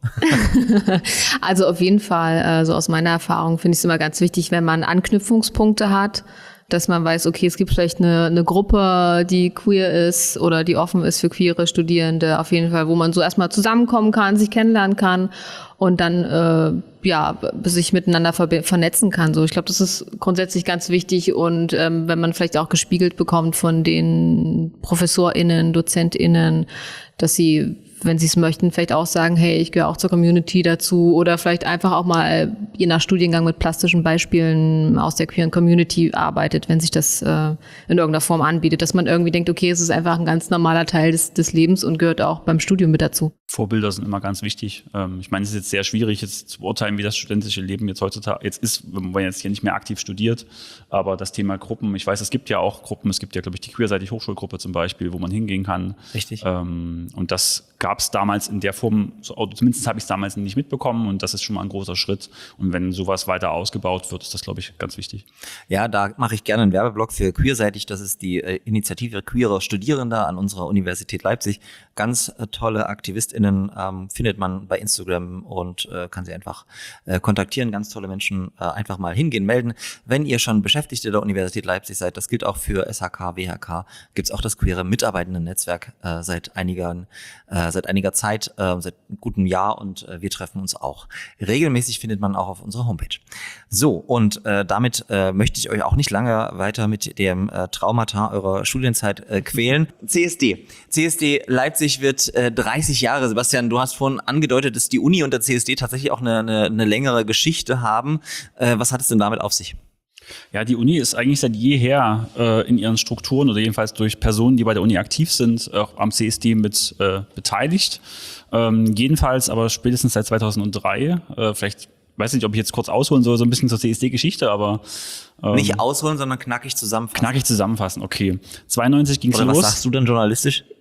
Also auf jeden Fall, also aus meiner Erfahrung finde ich es immer ganz wichtig, wenn man Anknüpfungspunkte hat, dass man weiß, okay, es gibt vielleicht eine, eine Gruppe, die queer ist oder die offen ist für queere Studierende, auf jeden Fall, wo man so erstmal zusammenkommen kann, sich kennenlernen kann und dann äh, ja sich miteinander ver- vernetzen kann. So, ich glaube, das ist grundsätzlich ganz wichtig und ähm, wenn man vielleicht auch gespiegelt bekommt von den ProfessorInnen, DozentInnen, dass sie, wenn sie es möchten, vielleicht auch sagen, hey, ich gehöre auch zur Community dazu oder vielleicht einfach auch mal je nach Studiengang mit plastischen Beispielen aus der queeren Community arbeitet, wenn sich das äh, in irgendeiner Form anbietet, dass man irgendwie denkt, okay, es ist einfach ein ganz normaler Teil des, des Lebens und gehört auch beim Studium mit dazu. Vorbilder sind immer ganz wichtig. Ähm, ich meine, es ist jetzt sehr schwierig, jetzt zu beurteilen, wie das studentische Leben jetzt heutzutage jetzt ist, wenn man jetzt hier nicht mehr aktiv studiert. Aber das Thema Gruppen, ich weiß, es gibt ja auch Gruppen, es gibt ja, glaube ich, die queerseitig Hochschulgruppe zum Beispiel, wo man hingehen kann. Richtig. Ähm, und das gab es damals in der Form, so, zumindest habe ich es damals nicht mitbekommen und das ist schon mal ein großer Schritt. Und wenn sowas weiter ausgebaut wird, ist das, glaube ich, ganz wichtig. Ja, da mache ich gerne einen Werbeblock für Queerseitig. Das ist die äh, Initiative queerer Studierender an unserer Universität Leipzig. Ganz äh, tolle AktivistInnen ähm, findet man bei Instagram und äh, kann sie einfach äh, kontaktieren. Ganz tolle Menschen, äh, einfach mal hingehen, melden. Wenn ihr schon Beschäftigte der Universität Leipzig seid, das gilt auch für S H K, W H K, gibt's auch das queere Mitarbeitenden-Netzwerk äh, seit einiger, äh, seit einiger Zeit, äh, seit einem guten Jahr und äh, wir treffen uns auch. Regelmäßig findet man auch auf unserer Homepage. So, und äh, damit äh, möchte ich euch auch nicht lange weiter mit dem äh, Traumata eurer Studienzeit äh, quälen. C S D. C S D Leipzig wird äh, dreißig Jahre. Sebastian, du hast vorhin angedeutet, dass die Uni und der C S D tatsächlich auch eine, eine, eine längere Geschichte haben. Äh, was hat es denn damit auf sich? Ja, die Uni ist eigentlich seit jeher äh, in ihren Strukturen oder jedenfalls durch Personen, die bei der Uni aktiv sind, auch am C S D mit äh, beteiligt. Ähm, jedenfalls aber spätestens seit zweitausenddrei, äh, vielleicht weiß nicht, ob ich jetzt kurz ausholen soll, so ein bisschen zur C S D-Geschichte, aber ähm, Nicht ausholen, sondern knackig zusammenfassen. knackig zusammenfassen, okay. zweiundneunzig ging es Oder was los. sagst du denn journalistisch?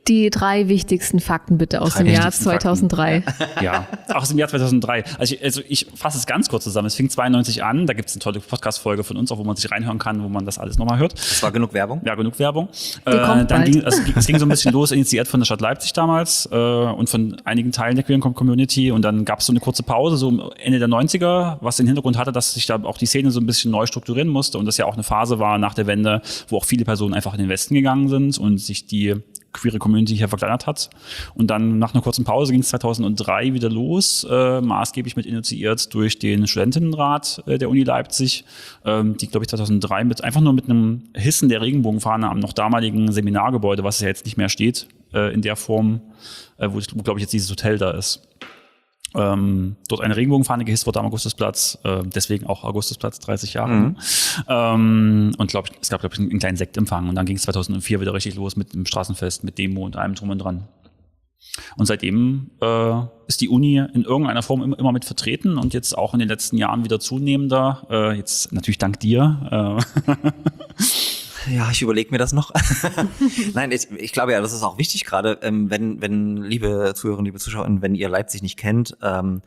Die drei wichtigsten Fakten bitte aus Drei dem Jahr wichtigsten zweitausenddrei. Ja, auch aus dem Jahr zweitausenddrei. Also ich, also ich fasse es ganz kurz zusammen. Es fing zweiundneunzig an, da gibt es eine tolle Podcast-Folge von uns, auch wo man sich reinhören kann, wo man das alles nochmal hört. Das war genug Werbung? Ja, genug Werbung. Die Äh, kommt dann bald. ging, also es ging so ein bisschen los, initiiert von der Stadt Leipzig damals äh, und von einigen Teilen der Queer Community. Und dann gab es so eine kurze Pause, so Ende der neunziger, was den Hintergrund hatte, dass sich da auch die Szene so ein bisschen neu strukturieren musste und das ja auch eine Phase war nach der Wende, wo auch viele Personen einfach in den Westen gegangen sind und sich die queere Community hier verkleinert hat. Und dann nach einer kurzen Pause ging es zweitausenddrei wieder los, äh, maßgeblich mit initiiert durch den Studentinnenrat äh, der Uni Leipzig, ähm, die, glaube ich, zweitausenddrei mit einfach nur mit einem Hissen der Regenbogenfahne am noch damaligen Seminargebäude, was ja jetzt nicht mehr steht, äh, in der Form, äh, wo, wo glaube ich, jetzt dieses Hotel da ist. Ähm, dort eine Regenbogenfahne gehisst wurde am Augustusplatz, äh, deswegen auch Augustusplatz, dreißig Jahre. Mhm. Ähm, und glaub, es gab, glaube ich, einen kleinen Sektempfang. Und dann ging es zweitausendvier wieder richtig los mit dem Straßenfest, mit Demo und allem drum und dran. Und seitdem äh, ist die Uni in irgendeiner Form immer, immer mit vertreten und jetzt auch in den letzten Jahren wieder zunehmender. Äh, jetzt natürlich dank dir. Äh, Ja, ich überlege mir das noch. Nein, ich, ich glaube ja, das ist auch wichtig gerade, ähm, wenn, wenn, liebe Zuhörerinnen, liebe Zuschauer, wenn ihr Leipzig nicht kennt, ähm,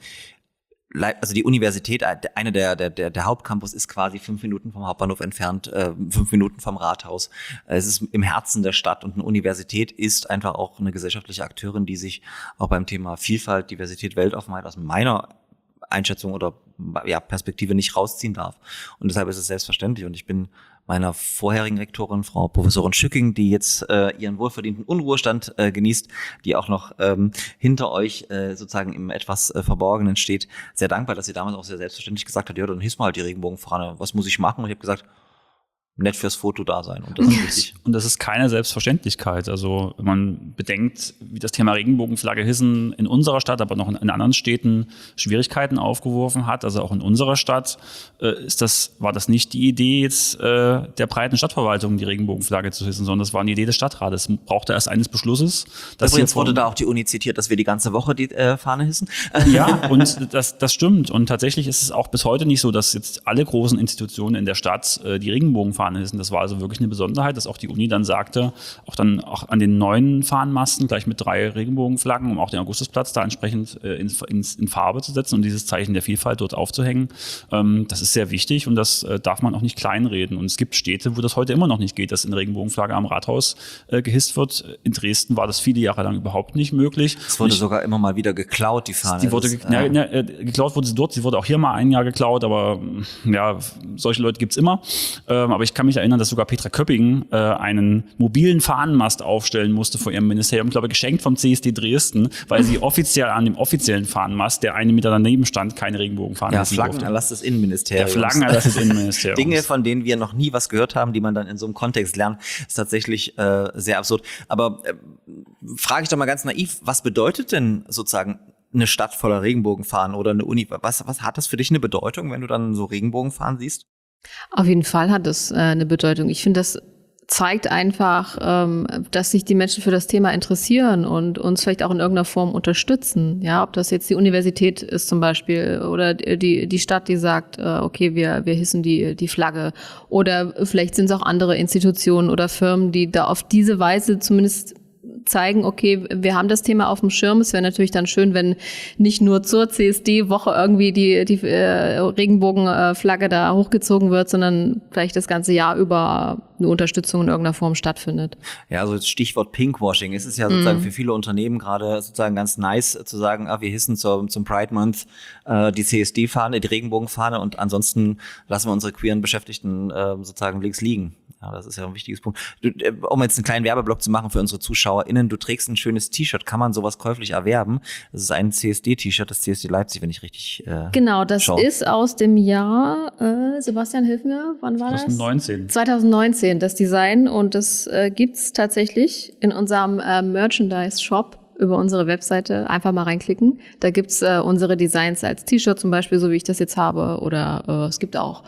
Leip- also die Universität, eine der, der, der, der Hauptcampus ist quasi fünf Minuten vom Hauptbahnhof entfernt, äh, fünf Minuten vom Rathaus. Es ist im Herzen der Stadt und eine Universität ist einfach auch eine gesellschaftliche Akteurin, die sich auch beim Thema Vielfalt, Diversität, Weltoffenheit aus meiner Einschätzung oder ja, Perspektive nicht rausziehen darf. Und deshalb ist es selbstverständlich. Und ich bin meiner vorherigen Rektorin, Frau Professorin Schücking, die jetzt äh, ihren wohlverdienten Unruhestand äh, genießt, die auch noch ähm, hinter euch äh, sozusagen im etwas äh, Verborgenen steht, sehr dankbar, dass sie damals auch sehr selbstverständlich gesagt hat, ja, dann hiss mal halt die Regenbogenfahne, was muss ich machen? Und ich habe gesagt, nett fürs Foto da sein. Und das ist wichtig. Und das ist keine Selbstverständlichkeit. Also wenn man bedenkt, wie das Thema Regenbogenflagge hissen in unserer Stadt, aber noch in, in anderen Städten Schwierigkeiten aufgeworfen hat, also auch in unserer Stadt, äh, ist das, war das nicht die Idee jetzt äh, der breiten Stadtverwaltung, die Regenbogenflagge zu hissen, sondern das war eine Idee des Stadtrates. Es brauchte erst eines Beschlusses. Dass Übrigens wurde da auch die Uni zitiert, dass wir die ganze Woche die äh, Fahne hissen. Ja, und das, das stimmt. Und tatsächlich ist es auch bis heute nicht so, dass jetzt alle großen Institutionen in der Stadt äh, die Regenbogenfahne hissen. Das war also wirklich eine Besonderheit, dass auch die Uni dann sagte, auch dann auch an den neuen Fahnenmasten gleich mit drei Regenbogenflaggen, um auch den Augustusplatz da entsprechend äh, in, in, in Farbe zu setzen und dieses Zeichen der Vielfalt dort aufzuhängen. Ähm, das ist sehr wichtig und das äh, darf man auch nicht kleinreden. Und es gibt Städte, wo das heute immer noch nicht geht, dass eine Regenbogenflagge am Rathaus äh, gehisst wird. In Dresden war das viele Jahre lang überhaupt nicht möglich. Es wurde ich, sogar immer mal wieder geklaut, die Fahne. Die wurde das, ge ja, ja, äh, geklaut wurde sie dort, sie wurde auch hier mal ein Jahr geklaut, aber ja, solche Leute gibt's immer. Ähm, aber ich kann mich erinnern, dass sogar Petra Köpping äh, einen mobilen Fahnenmast aufstellen musste vor ihrem Ministerium, glaube ich, geschenkt vom C S D Dresden, weil sie offiziell an dem offiziellen Fahnenmast, der einen Meter daneben stand, keine Regenbogenfahne ja, hissen Flaggenerlass des Innenministeriums. Der Flaggenerlass des Innenministeriums. Dinge, von denen wir noch nie was gehört haben, die man dann in so einem Kontext lernt, ist tatsächlich äh, sehr absurd. Aber äh, frage ich doch mal ganz naiv, was bedeutet denn sozusagen eine Stadt voller Regenbogenfahnen oder eine Uni? Was, was hat das für dich eine Bedeutung, wenn du dann so Regenbogenfahnen siehst? Auf jeden Fall hat es äh, eine Bedeutung. Ich finde, das zeigt einfach, ähm, dass sich die Menschen für das Thema interessieren und uns vielleicht auch in irgendeiner Form unterstützen. Ja, ob das jetzt die Universität ist zum Beispiel oder die die Stadt, die sagt, äh, okay, wir wir hissen die die Flagge. Oder vielleicht sind es auch andere Institutionen oder Firmen, die da auf diese Weise zumindest zeigen, okay, wir haben das Thema auf dem Schirm. Es wäre natürlich dann schön, wenn nicht nur zur C S D-Woche irgendwie die, die äh, Regenbogenflagge da hochgezogen wird, sondern vielleicht das ganze Jahr über eine Unterstützung in irgendeiner Form stattfindet. Ja, also das Stichwort Pinkwashing. Es ist ja sozusagen mm. für viele Unternehmen gerade sozusagen ganz nice zu sagen, ah, wir hissen zum, zum Pride Month äh, die C S D-Fahne, die Regenbogenfahne und ansonsten lassen wir unsere queeren Beschäftigten äh, sozusagen links liegen. Ja, das ist ja ein wichtiges Punkt. Du, äh, um jetzt einen kleinen Werbeblock zu machen für unsere ZuschauerInnen, du trägst ein schönes T-Shirt. Kann man sowas käuflich erwerben? Das ist ein C S D-T-Shirt, das C S D Leipzig, wenn ich richtig äh, Genau, das schaue. ist aus dem Jahr, äh, Sebastian, hilf mir, wann war das? zwanzig neunzehn. zwanzig neunzehn, das Design. Und das äh, gibt's tatsächlich in unserem äh, Merchandise-Shop über unsere Webseite. Einfach mal reinklicken. Da gibt's äh, unsere Designs als T-Shirt zum Beispiel, so wie ich das jetzt habe. Oder äh, es gibt auch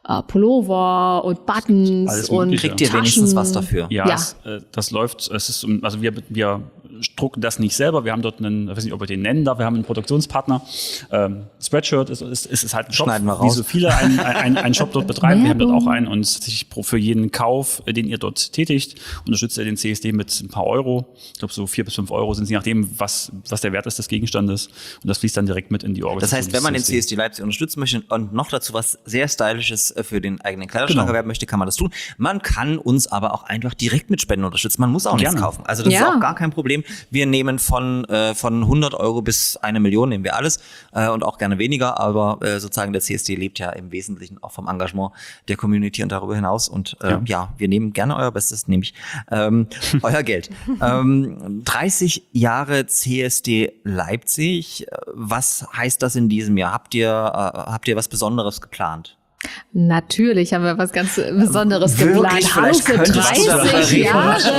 äh, Pullover und Buttons Alles und Mögliche. Kriegt ihr Taschen. wenigstens was dafür? Ja, Ja. Es, äh, das läuft, es ist, um- also wir, wir drucken das nicht selber, wir haben dort einen, ich weiß nicht, ob wir den nennen darf, wir haben einen Produktionspartner. Ähm, Spreadshirt ist, ist, ist, ist halt ein Shop, Schneiden wir wie raus. so viele einen, einen, einen Shop dort betreiben. Wir haben dort Werbung. auch einen und sich pro- für jeden Kauf, äh, den ihr dort tätigt, unterstützt ihr den C S D mit ein paar Euro. Ich glaube, so vier bis fünf Euro sind es, je nachdem, was, was der Wert ist des Gegenstandes. Und das fließt dann direkt mit in die Organisation. Das heißt, wenn man den des C S D Leipzig unterstützen möchte und noch dazu was sehr Stylisches äh, für den eigenen Kleiderschrank Genau. erwerben möchte, kann man das tun. Man kann uns aber auch einfach direkt mit Spenden unterstützen. Man muss auch nichts Gerne. kaufen. Also das Ja. ist auch gar kein Problem. Wir nehmen von äh, von hundert Euro bis eine Million nehmen wir alles äh, und auch gerne weniger. Aber äh, sozusagen der C S D lebt ja im Wesentlichen auch vom Engagement der Community und darüber hinaus. Und äh, ja. Ja. wir nehmen gerne euer Bestes, nämlich ähm, euer Geld. ähm, dreißig Jahre C S D Leipzig. Was heißt das in diesem Jahr? Habt ihr, äh, habt ihr was Besonderes geplant? Natürlich haben wir was ganz Besonderes Wirklich? geplant. Hallo Vielleicht für könntest du darüber dreißig reden.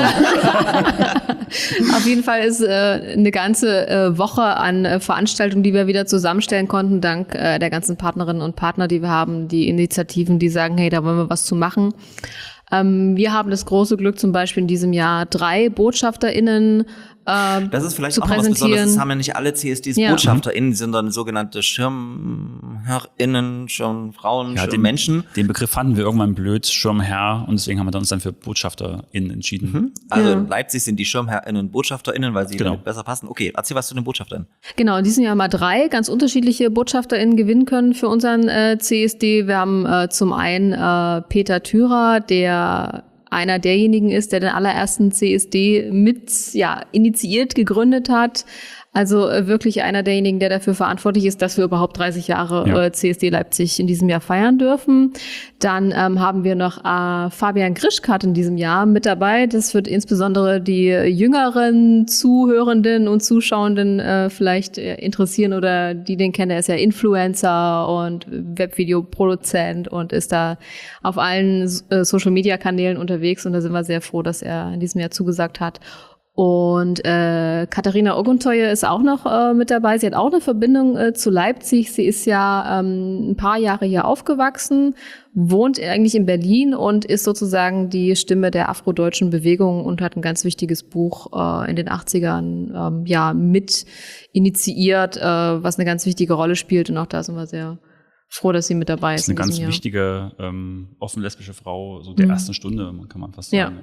Jahre. Auf jeden Fall ist äh, eine ganze äh, Woche an äh, Veranstaltungen, die wir wieder zusammenstellen konnten, dank äh, der ganzen Partnerinnen und Partner, die wir haben, die Initiativen, die sagen, hey, da wollen wir was zu machen. Ähm, wir haben das große Glück, zum Beispiel in diesem Jahr drei BotschafterInnen äh, Das ist vielleicht zu auch noch was präsentieren. Besonderes. Das haben ja nicht alle C S Ds Ja. BotschafterInnen, sondern sogenannte SchirmherrInnen, Schirmfrauen, Ja, den, Schirmmenschen. den Begriff fanden wir irgendwann blöd, Schirmherr, und deswegen haben wir uns dann für BotschafterInnen entschieden. Also Ja. in Leipzig sind die SchirmherrInnen BotschafterInnen, weil sie Genau. damit besser passen. Okay, erzähl was zu den BotschafterInnen. Genau, in diesem Jahr mal drei ganz unterschiedliche BotschafterInnen gewinnen können für unseren äh, C S D. Wir haben äh, zum einen äh, Peter Thürer, der einer derjenigen ist, der den allerersten C S D mit ja initiiert, gegründet hat. Also äh, wirklich einer derjenigen, der dafür verantwortlich ist, dass wir überhaupt dreißig Jahre Ja. äh, C S D Leipzig in diesem Jahr feiern dürfen. Dann ähm, haben wir noch äh, Fabian Grischkat in diesem Jahr mit dabei. Das wird insbesondere die jüngeren Zuhörenden und Zuschauenden äh, vielleicht äh, interessieren oder die den kennen. Er ist ja Influencer und Webvideoproduzent und ist da auf allen äh, Social-Media-Kanälen unterwegs. Und da sind wir sehr froh, dass er in diesem Jahr zugesagt hat. Und äh, Katharina Oguntoye ist auch noch äh, mit dabei. Sie hat auch eine Verbindung äh, zu Leipzig. Sie ist ja ähm, ein paar Jahre hier aufgewachsen, wohnt eigentlich in Berlin und ist sozusagen die Stimme der afrodeutschen Bewegung und hat ein ganz wichtiges Buch äh, in den achtzigern ähm, ja mit initiiert, äh, was eine ganz wichtige Rolle spielt. Und auch da sind wir sehr froh, dass sie mit dabei Das ist. ist eine in ganz diesem Jahr. wichtige, ähm, offen lesbische Frau, so der Mhm. ersten Stunde, kann man fast Ja. sagen.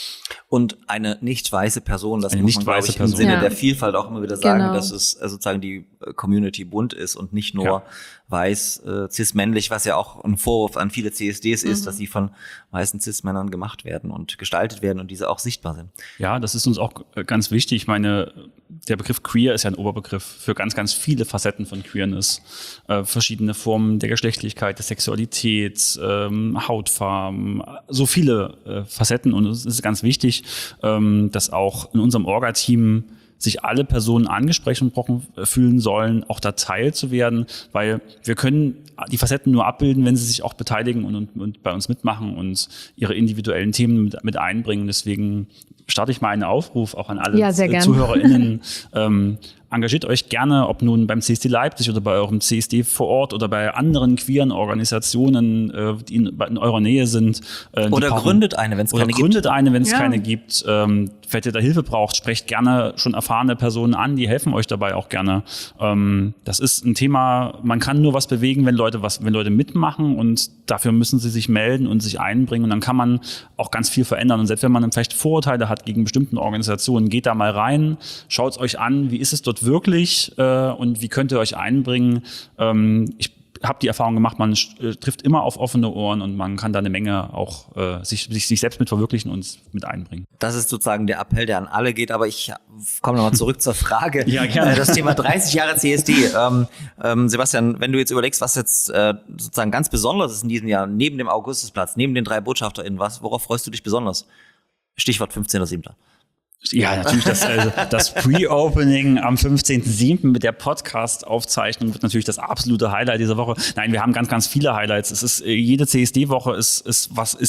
Und eine nicht weiße Person, das Eine muss nicht man, glaube weiße ich, im Person. Sinne Ja. der Vielfalt auch immer wieder sagen, Genau. dass es äh, sozusagen die äh, Community bunt ist und nicht nur Ja. weiß, äh, cis-männlich, was ja auch ein Vorwurf an viele C S Ds ist, Mhm. dass sie von weißen cis-Männern gemacht werden und gestaltet werden und diese auch sichtbar sind. Ja, das ist uns auch äh, ganz wichtig. Ich meine, der Begriff queer ist ja ein Oberbegriff für ganz, ganz viele Facetten von Queerness. Äh, verschiedene Formen der Geschlechtlichkeit, der Sexualität, ähm, Hautfarben, so viele äh, Facetten. Und es ist ganz wichtig, ähm, dass auch in unserem Orga-Team sich alle Personen angesprochen fühlen sollen, auch da Teil zu werden, weil wir können die Facetten nur abbilden, wenn sie sich auch beteiligen und, und, und bei uns mitmachen und ihre individuellen Themen mit, mit einbringen. Deswegen starte ich mal einen Aufruf auch an alle Ja, sehr gern. ZuhörerInnen. ähm, engagiert euch gerne, ob nun beim C S D Leipzig oder bei eurem C S D vor Ort oder bei anderen queeren Organisationen, äh, die in, in eurer Nähe sind. Äh, die Oder brauchen- gründet eine, wenn es Oder keine gründet gibt. eine, wenn es Ja. keine gibt. Ähm, falls ihr da Hilfe braucht, sprecht gerne schon erfahrene Personen an, die helfen euch dabei auch gerne. Ähm, das ist ein Thema, man kann nur was bewegen, wenn Leute was, wenn Leute mitmachen, und dafür müssen sie sich melden und sich einbringen, und dann kann man auch ganz viel verändern. Und selbst wenn man vielleicht Vorurteile hat gegen bestimmten Organisationen, geht da mal rein, schaut es euch an, wie ist es dort wirklich äh, und wie könnt ihr euch einbringen. Ähm, ich habe die Erfahrung gemacht, man äh, trifft immer auf offene Ohren und man kann da eine Menge auch äh, sich, sich, sich selbst mit verwirklichen und mit einbringen. Das ist sozusagen der Appell, der an alle geht, aber ich komme nochmal zurück zur Frage. Ja, gerne. Äh, Das Thema dreißig Jahre C S D. Ähm, ähm, Sebastian, wenn du jetzt überlegst, was jetzt äh, sozusagen ganz besonders ist in diesem Jahr, neben dem Augustusplatz, neben den drei BotschafterInnen, was, worauf freust du dich besonders? Stichwort fünfzehnter siebter Ja, natürlich, das, also das Pre-Opening am fünfzehnten siebten mit der Podcast-Aufzeichnung wird natürlich das absolute Highlight dieser Woche. Nein, wir haben ganz, ganz viele Highlights. Es ist, äh, jede C S D-Woche ist, ist, was ist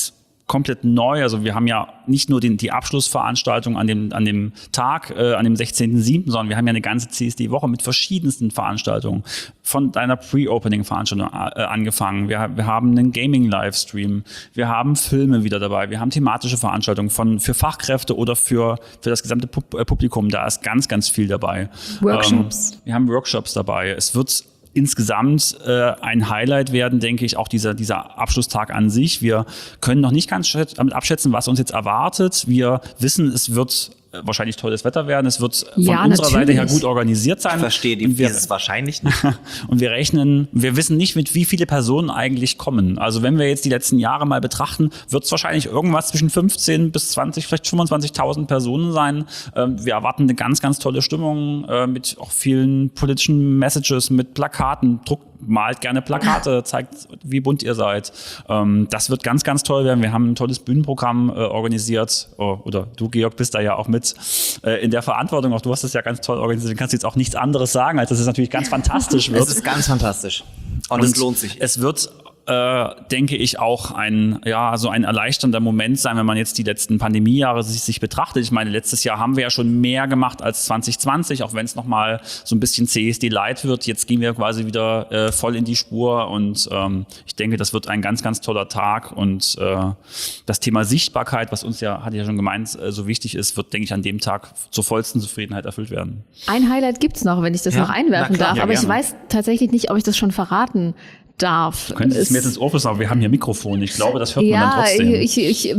komplett neu. Also wir haben ja nicht nur den, die Abschlussveranstaltung an dem, an dem Tag, äh, an dem sechzehnten siebten, sondern wir haben ja eine ganze C S D-Woche mit verschiedensten Veranstaltungen. Von deiner Pre-Opening-Veranstaltung äh, angefangen. Wir, wir haben einen Gaming-Livestream. Wir haben Filme wieder dabei. Wir haben thematische Veranstaltungen von, für Fachkräfte oder für, für das gesamte Pub- äh, Publikum. Da ist ganz, ganz viel dabei. Workshops. Ähm, wir haben Workshops dabei. Es wird insgesamt äh, ein Highlight werden, denke ich, auch dieser, dieser Abschlusstag an sich. Wir können noch nicht ganz damit abschätzen, was uns jetzt erwartet. Wir wissen, es wird wahrscheinlich tolles Wetter werden. Es wird von Ja, unserer Seite her natürlich. gut organisiert sein. Ich verstehe die, Und wir, dieses wahrscheinlich nicht. und wir rechnen, wir wissen nicht, mit wie viele Personen eigentlich kommen. Also wenn wir jetzt die letzten Jahre mal betrachten, wird es wahrscheinlich irgendwas zwischen fünfzehn bis zwanzig, vielleicht fünfundzwanzigtausend Personen sein. Ähm, wir erwarten eine ganz, ganz tolle Stimmung äh, mit auch vielen politischen Messages, mit Plakaten. Druckt, malt gerne Plakate, zeigt, wie bunt ihr seid. Ähm, das wird ganz, ganz toll werden. Wir haben ein tolles Bühnenprogramm äh, organisiert. Oh, oder du, Georg, bist da ja auch mit äh, in der Verantwortung. Auch du hast das ja ganz toll organisiert. Du kannst jetzt auch nichts anderes sagen, als dass es natürlich ganz fantastisch wird. Es ist ganz fantastisch. Und, Und es lohnt sich. Es wird, äh, denke ich, auch ein, ja, so ein erleichternder Moment sein, wenn man jetzt die letzten Pandemiejahre sich, sich betrachtet. Ich meine, letztes Jahr haben wir ja schon mehr gemacht als zwanzig zwanzig, auch wenn es nochmal so ein bisschen C S D-Light wird. Jetzt gehen wir quasi wieder äh, voll in die Spur und ähm, ich denke, das wird ein ganz, ganz toller Tag und äh, das Thema Sichtbarkeit, was uns ja, hatte ich ja schon gemeint, äh, so wichtig ist, wird, denke ich, an dem Tag zur vollsten Zufriedenheit erfüllt werden. Ein Highlight gibt's noch, wenn ich das Ja, noch einwerfen na klar, darf. ja, aber ich gerne. weiß tatsächlich nicht, ob ich das schon verraten darf. Du könntest es Es- mir jetzt ins Ohr flüstern, aber wir haben hier Mikrofone. Ich glaube, das hört man dann ja, trotzdem. ich, ich,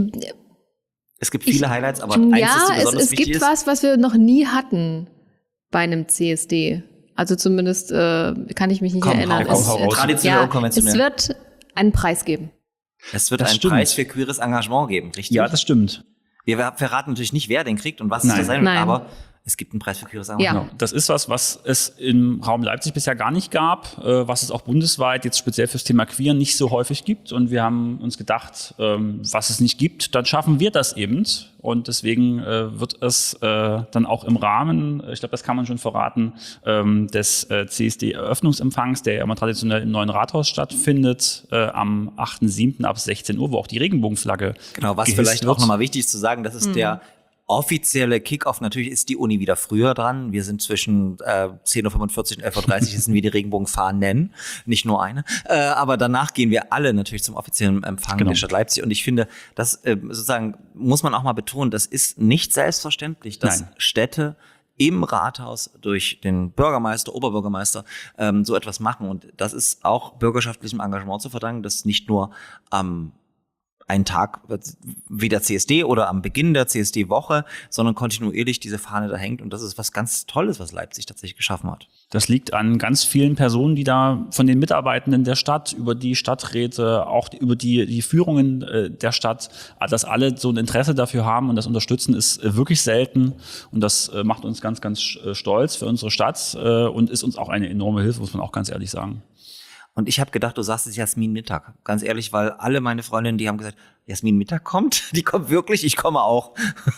Es gibt viele Highlights, aber eins, das ja, dir es, besonders es wichtig gibt ist. was, was wir noch nie hatten bei einem C S D. Also zumindest äh, kann ich mich nicht Komm, erinnern. hau, komm, es, hau raus. Traditionell ja, und konventionell. Es wird einen Preis geben. Es wird Das einen stimmt. Preis für queeres Engagement geben, richtig? Ja, das stimmt. Wir verraten natürlich nicht, wer den kriegt und was Nein. es da sein wird, Nein. aber es gibt einen Preis für queeres Ja. Engagement. Genau. Das ist was, was es im Raum Leipzig bisher gar nicht gab, äh, was es auch bundesweit jetzt speziell fürs Thema Queer nicht so häufig gibt. Und wir haben uns gedacht, ähm, was es nicht gibt, dann schaffen wir das eben. Und deswegen äh, wird es äh, dann auch im Rahmen, ich glaube, das kann man schon verraten, ähm, des äh, C S D-Eröffnungsempfangs, der ja immer traditionell im Neuen Rathaus stattfindet, äh, am achten siebten ab sechzehn Uhr, wo auch die Regenbogenflagge Genau, was gehisst vielleicht wird. auch nochmal wichtig ist zu sagen, das ist der offizielle Kickoff. Natürlich ist die Uni wieder früher dran. Wir sind zwischen äh, zehn Uhr fünfundvierzig und elf Uhr dreißig, sind wir die Regenbogenfahnen, nicht nur eine. Äh, aber danach gehen wir alle natürlich zum offiziellen Empfang Genau. der Stadt Leipzig. Und ich finde, das äh, sozusagen muss man auch mal betonen, das ist nicht selbstverständlich, dass Nein. Städte im Rathaus durch den Bürgermeister, Oberbürgermeister ähm, so etwas machen. Und das ist auch bürgerschaftlichem Engagement zu verdanken, dass nicht nur am einen Tag wie der C S D oder am Beginn der C S D-Woche, sondern kontinuierlich diese Fahne da hängt. Und das ist was ganz Tolles, was Leipzig tatsächlich geschaffen hat. Das liegt an ganz vielen Personen, die da von den Mitarbeitenden der Stadt, über die Stadträte, auch über die, die Führungen äh, der Stadt, dass alle so ein Interesse dafür haben und das unterstützen, ist äh, wirklich selten. Und das äh, macht uns ganz, ganz äh, stolz für unsere Stadt äh, und ist uns auch eine enorme Hilfe, muss man auch ganz ehrlich sagen. Und ich habe gedacht, du sagst es Jasmin Mittag. Ganz ehrlich, weil alle meine Freundinnen, die haben gesagt, Jasmin Mittag kommt? Die kommt wirklich, ich komme auch.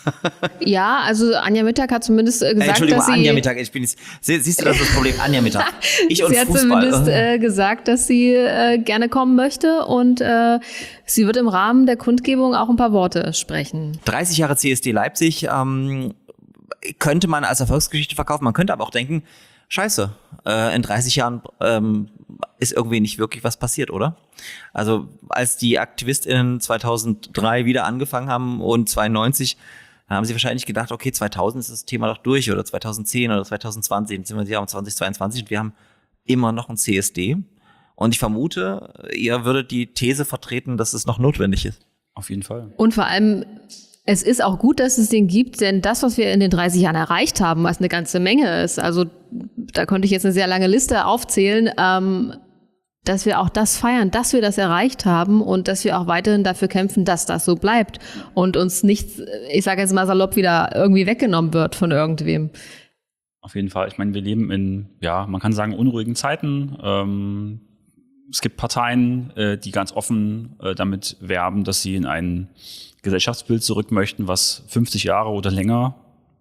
Ja, also Anja Mittag hat zumindest äh, gesagt, Entschuldigung, dass sie... Anja Mittag. Ich bin jetzt, sie, siehst du, das ist das Problem, Anja Mittag. Ich und sie hat Fußball. zumindest äh, gesagt, dass sie äh, gerne kommen möchte und äh, sie wird im Rahmen der Kundgebung auch ein paar Worte sprechen. dreißig Jahre C S D Leipzig ähm, könnte man als Erfolgsgeschichte verkaufen. Man könnte aber auch denken, scheiße, äh, in dreißig Jahren ähm, ist irgendwie nicht wirklich was passiert, oder? Also als die AktivistInnen zweitausenddrei wieder angefangen haben und zweiundneunzig, dann haben sie wahrscheinlich gedacht, okay, zweitausend ist das Thema doch durch oder zweitausendzehn oder zweitausendzwanzig, jetzt sind wir hier um zweitausendzweiundzwanzig und wir haben immer noch ein C S D. Und ich vermute, ihr würdet die These vertreten, dass es noch notwendig ist. Auf jeden Fall. Und vor allem, es ist auch gut, dass es den gibt, denn das, was wir in den dreißig Jahren erreicht haben, was eine ganze Menge ist, also da könnte ich jetzt eine sehr lange Liste aufzählen, ähm, dass wir auch das feiern, dass wir das erreicht haben und dass wir auch weiterhin dafür kämpfen, dass das so bleibt und uns nichts, ich sage jetzt mal salopp, wieder irgendwie weggenommen wird von irgendwem. Auf jeden Fall. Ich meine, wir leben in, ja, man kann sagen, unruhigen Zeiten. Ähm, es gibt Parteien, äh, die ganz offen äh, damit werben, dass sie in ein Gesellschaftsbild zurück möchten, was fünfzig Jahre oder länger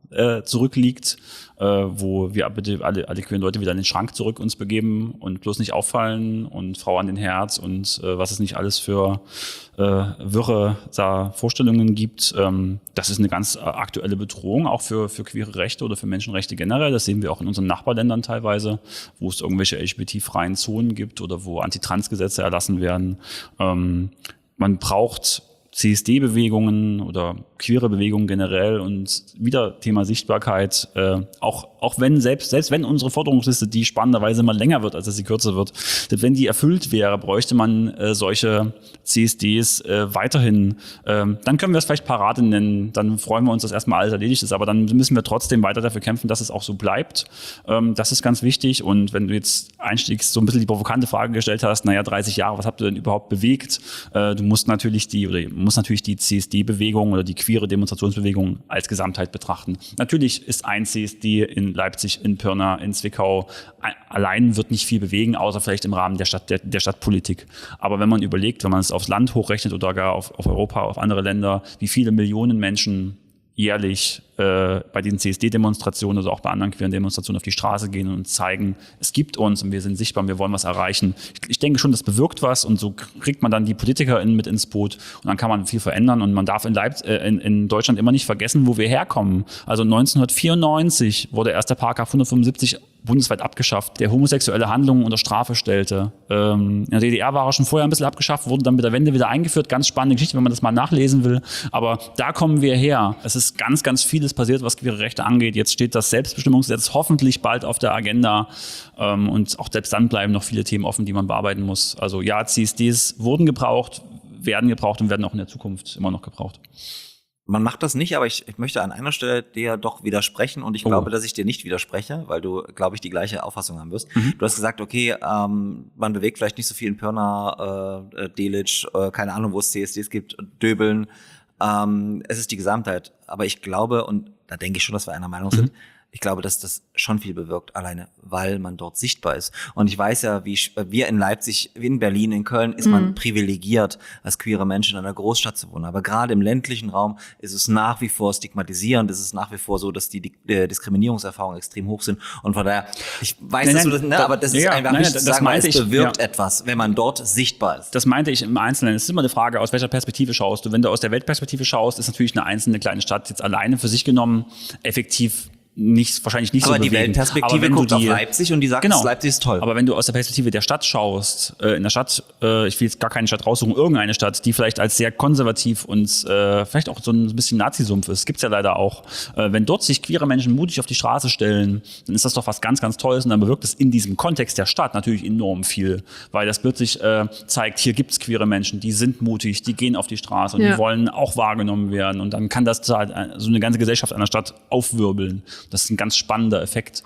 äh, zurückliegt, äh, wo wir bitte alle, alle queeren Leute wieder in den Schrank zurück uns begeben und bloß nicht auffallen und Frau an den Herz und äh, was es nicht alles für äh, wirre da Vorstellungen gibt. Ähm, das ist eine ganz aktuelle Bedrohung, auch für, für queere Rechte oder für Menschenrechte generell. Das sehen wir auch in unseren Nachbarländern teilweise, wo es irgendwelche L G B T-freien Zonen gibt oder wo Antitrans-Gesetze erlassen werden. Ähm, man braucht C S D-Bewegungen oder queere Bewegungen generell und wieder Thema Sichtbarkeit, äh, auch auch wenn selbst selbst wenn unsere Forderungsliste, die spannenderweise immer länger wird, als dass sie kürzer wird, selbst wenn die erfüllt wäre, bräuchte man äh, solche C S Ds äh, weiterhin. Ähm, dann können wir es vielleicht Parade nennen, dann freuen wir uns, dass erstmal alles erledigt ist, aber dann müssen wir trotzdem weiter dafür kämpfen, dass es auch so bleibt. Ähm, das ist ganz wichtig und wenn du jetzt einstiegs so ein bisschen die provokante Frage gestellt hast, naja, dreißig Jahre, was habt ihr denn überhaupt bewegt? Äh, du musst natürlich die oder muss natürlich die C S D-Bewegung oder die queere Demonstrationsbewegung als Gesamtheit betrachten. Natürlich ist ein C S D in Leipzig, in Pirna, in Zwickau allein wird nicht viel bewegen, außer vielleicht im Rahmen der Stadt, der, der Stadtpolitik. Aber wenn man überlegt, wenn man es aufs Land hochrechnet oder gar auf, auf Europa, auf andere Länder, wie viele Millionen Menschen jährlich äh, bei diesen C S D-Demonstrationen oder auch bei anderen queeren Demonstrationen auf die Straße gehen und zeigen, es gibt uns und wir sind sichtbar und wir wollen was erreichen. Ich, ich denke schon, das bewirkt was und so kriegt man dann die PolitikerInnen mit ins Boot und dann kann man viel verändern und man darf in, Leipz- äh, in, in Deutschland immer nicht vergessen, wo wir herkommen. Also neunzehnhundertvierundneunzig wurde erst der Paragraph hundertfünfundsiebzig bundesweit abgeschafft, der homosexuelle Handlungen unter Strafe stellte. Ähm, in der D D R war er schon vorher ein bisschen abgeschafft, wurde dann mit der Wende wieder eingeführt. Ganz spannende Geschichte, wenn man das mal nachlesen will. Aber da kommen wir her. Es ist ganz, ganz vieles passiert, was queere Rechte angeht. Jetzt steht das Selbstbestimmungsgesetz hoffentlich bald auf der Agenda. Ähm, und auch selbst dann bleiben noch viele Themen offen, die man bearbeiten muss. Also ja, C S Ds wurden gebraucht, werden gebraucht und werden auch in der Zukunft immer noch gebraucht. Man macht das nicht, aber ich, ich möchte an einer Stelle dir doch widersprechen und ich Oh. glaube, dass ich dir nicht widerspreche, weil du, glaube ich, die gleiche Auffassung haben wirst. Mhm. Du hast gesagt, okay, ähm, man bewegt vielleicht nicht so viel in Pirna, äh, Delitzsch, äh, keine Ahnung, wo es C S Ds gibt, Döbeln. Ähm, es ist die Gesamtheit. Aber ich glaube, und da denke ich schon, dass wir einer Meinung sind, ich glaube, dass das schon viel bewirkt, alleine, weil man dort sichtbar ist. Und ich weiß ja, wie sch- wir in Leipzig, wie in Berlin, in Köln, ist man privilegiert, als queere Menschen in einer Großstadt zu wohnen. Aber gerade im ländlichen Raum ist es nach wie vor stigmatisierend. Es ist nach wie vor so, dass die, die äh, Diskriminierungserfahrungen extrem hoch sind. Und von daher, ich weiß, Nein, dass du nein, das, ne, da- aber das ist ja, einfach nein, nicht das zu sagen, weil meinte es ich, bewirkt ja. etwas, wenn man dort sichtbar ist. Das meinte ich im Einzelnen. Es ist immer eine Frage, aus welcher Perspektive schaust du. Wenn du aus der Weltperspektive schaust, ist natürlich eine einzelne kleine Stadt jetzt alleine für sich genommen effektiv nicht, wahrscheinlich nicht Aber so die bewegend. Weltperspektive Aber wenn guckt du auf die, Leipzig und die sagt, Genau. Leipzig ist toll. Aber wenn du aus der Perspektive der Stadt schaust, äh, in der Stadt, äh, ich will jetzt gar keine Stadt raussuchen, irgendeine Stadt, die vielleicht als sehr konservativ und äh, vielleicht auch so ein bisschen Nazi-Sumpf ist, gibt's ja leider auch. Äh, wenn dort sich queere Menschen mutig auf die Straße stellen, dann ist das doch was ganz, ganz Tolles und dann bewirkt es in diesem Kontext der Stadt natürlich enorm viel, weil das plötzlich äh, zeigt, hier gibt's queere Menschen, die sind mutig, die gehen auf die Straße und Ja. die wollen auch wahrgenommen werden und dann kann das halt so eine ganze Gesellschaft einer Stadt aufwirbeln. Das ist ein ganz spannender Effekt.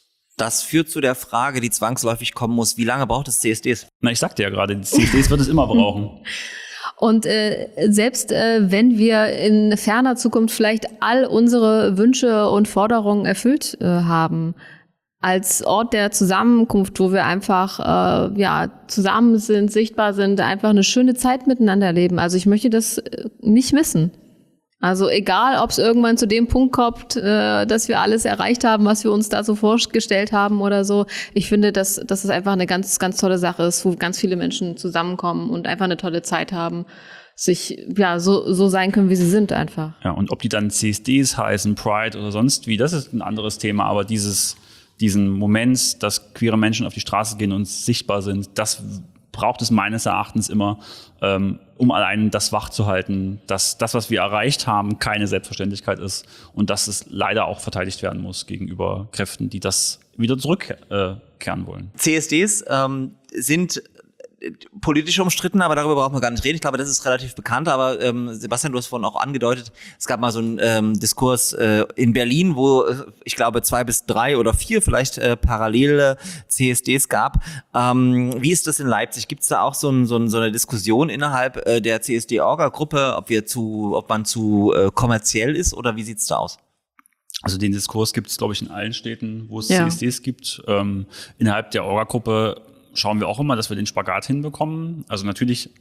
Das führt zu der Frage, die zwangsläufig kommen muss, wie lange braucht es C S Ds? Na, ich sagte ja gerade, die C S Ds wird es immer brauchen. Und äh, selbst äh, wenn wir in ferner Zukunft vielleicht all unsere Wünsche und Forderungen erfüllt äh, haben, als Ort der Zusammenkunft, wo wir einfach äh, ja zusammen sind, sichtbar sind, einfach eine schöne Zeit miteinander leben. Also ich möchte das äh, nicht missen. Also egal, ob es irgendwann zu dem Punkt kommt, äh, dass wir alles erreicht haben, was wir uns da so vorgestellt haben oder so. Ich finde, dass, dass es einfach eine ganz, ganz tolle Sache ist, wo ganz viele Menschen zusammenkommen und einfach eine tolle Zeit haben, sich ja so, so sein können, wie sie sind einfach. Ja, und ob die dann C S Ds heißen, Pride oder sonst wie, das ist ein anderes Thema. Aber dieses, diesen Moment, dass queere Menschen auf die Straße gehen und sichtbar sind, das braucht es meines Erachtens immer, ähm, um allein das wachzuhalten, dass das, was wir erreicht haben, keine Selbstverständlichkeit ist und dass es leider auch verteidigt werden muss gegenüber Kräften, die das wieder zurückkehren äh, wollen. C S Ds ähm, sind politisch umstritten, aber darüber brauchen wir gar nicht reden. Ich glaube, das ist relativ bekannt, aber ähm, Sebastian, du hast vorhin auch angedeutet, es gab mal so einen ähm, Diskurs äh, in Berlin, wo äh, ich glaube zwei bis drei oder vier vielleicht äh, parallele C S Ds gab. Ähm, wie ist das in Leipzig? Gibt es da auch so, ein, so, ein, so eine Diskussion innerhalb äh, der C S D-Orga-Gruppe, ob wir zu, ob man zu äh, kommerziell ist oder wie sieht's da aus? Also den Diskurs gibt es, glaube ich, in allen Städten, wo es Ja. C S Ds gibt. Ähm, innerhalb der Orga-Gruppe schauen wir auch immer, dass wir den Spagat hinbekommen. Also natürlich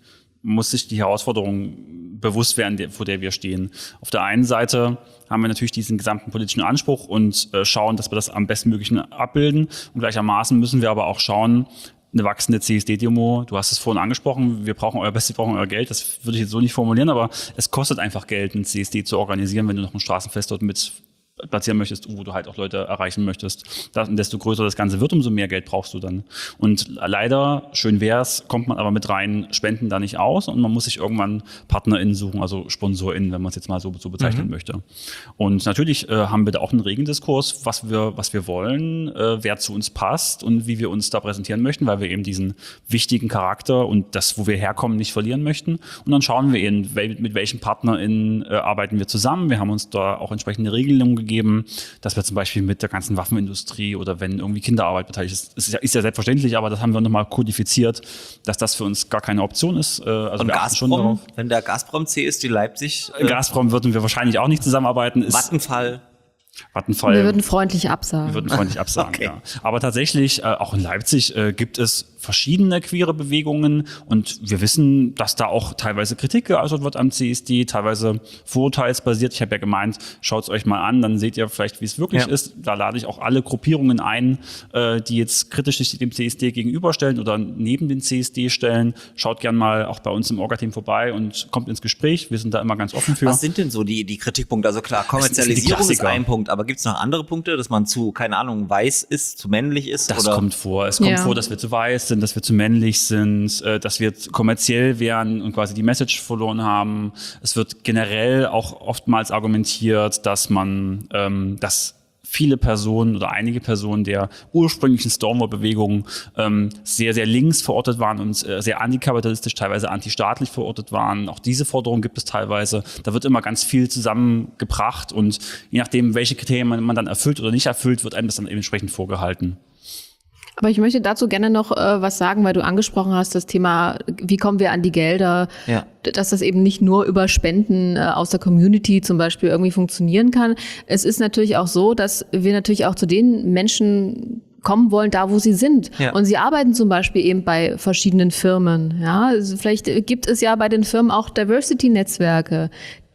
muss sich die Herausforderung bewusst werden, vor der wir stehen. Auf der einen Seite haben wir natürlich diesen gesamten politischen Anspruch und äh, schauen, dass wir das am bestmöglichen abbilden. Und gleichermaßen müssen wir aber auch schauen, eine wachsende C S D-Demo, du hast es vorhin angesprochen, wir brauchen euer Bestes, wir brauchen euer Geld, das würde ich jetzt so nicht formulieren, aber es kostet einfach Geld, ein C S D zu organisieren, wenn du noch ein Straßenfest dort mit platzieren möchtest, wo du halt auch Leute erreichen möchtest. Das, und desto größer das Ganze wird, umso mehr Geld brauchst du dann. Und leider, schön wär's, kommt man aber mit reinen Spenden da nicht aus und man muss sich irgendwann PartnerInnen suchen, also SponsorInnen, wenn man es jetzt mal so, so bezeichnen mhm. möchte. Und natürlich äh, haben wir da auch einen regen Diskurs, was wir, was wir wollen, äh, wer zu uns passt und wie wir uns da präsentieren möchten, weil wir eben diesen wichtigen Charakter und das, wo wir herkommen, nicht verlieren möchten. Und dann schauen wir eben, mit welchen PartnerInnen äh, arbeiten wir zusammen. Wir haben uns da auch entsprechende Regelungen gegeben, geben, dass wir zum Beispiel mit der ganzen Waffenindustrie oder wenn irgendwie Kinderarbeit beteiligt ist, ist ja, ist ja selbstverständlich, aber das haben wir nochmal kodifiziert, dass das für uns gar keine Option ist. Also und Gazprom, wenn der Gazprom C S D Leipzig... Äh, Gazprom würden wir wahrscheinlich auch nicht zusammenarbeiten. Ist, Vattenfall... Vattenfall. Wir würden freundlich absagen. Wir würden freundlich absagen, okay. ja. Aber tatsächlich, äh, auch in Leipzig äh, gibt es verschiedene queere Bewegungen und wir wissen, dass da auch teilweise Kritik geäußert wird am C S D, teilweise vorurteilsbasiert. Ich habe ja gemeint, schaut es euch mal an, dann seht ihr vielleicht, wie es wirklich ja. ist. Da lade ich auch alle Gruppierungen ein, äh, die jetzt kritisch sich dem C S D gegenüberstellen oder neben den C S D stellen. Schaut gern mal auch bei uns im Orga-Team vorbei und kommt ins Gespräch. Wir sind da immer ganz offen für. Was sind denn so die, die Kritikpunkte? Also klar, Kommerzialisierung ist ein Punkt, aber gibt es noch andere Punkte, dass man zu, keine Ahnung, weiß ist, zu männlich ist? Das oder? kommt vor. Es kommt ja. vor, dass wir zu weiß sind, dass wir zu männlich sind, äh, dass wir kommerziell werden und quasi die Message verloren haben. Es wird generell auch oftmals argumentiert, dass man, ähm, dass viele Personen oder einige Personen der ursprünglichen Stonewall-Bewegung ähm, sehr, sehr links verortet waren und äh, sehr antikapitalistisch, teilweise antistaatlich verortet waren. Auch diese Forderung gibt es teilweise. Da wird immer ganz viel zusammengebracht und je nachdem, welche Kriterien man, man dann erfüllt oder nicht erfüllt, wird einem das dann entsprechend vorgehalten. Aber ich möchte dazu gerne noch äh, was sagen, weil du angesprochen hast, das Thema, wie kommen wir an die Gelder, ja. dass das eben nicht nur über Spenden äh, aus der Community zum Beispiel irgendwie funktionieren kann. Es ist natürlich auch so, dass wir natürlich auch zu den Menschen kommen wollen, da wo sie sind. Ja. Und sie arbeiten zum Beispiel eben bei verschiedenen Firmen. Ja, also vielleicht gibt es ja bei den Firmen auch Diversity-Netzwerke,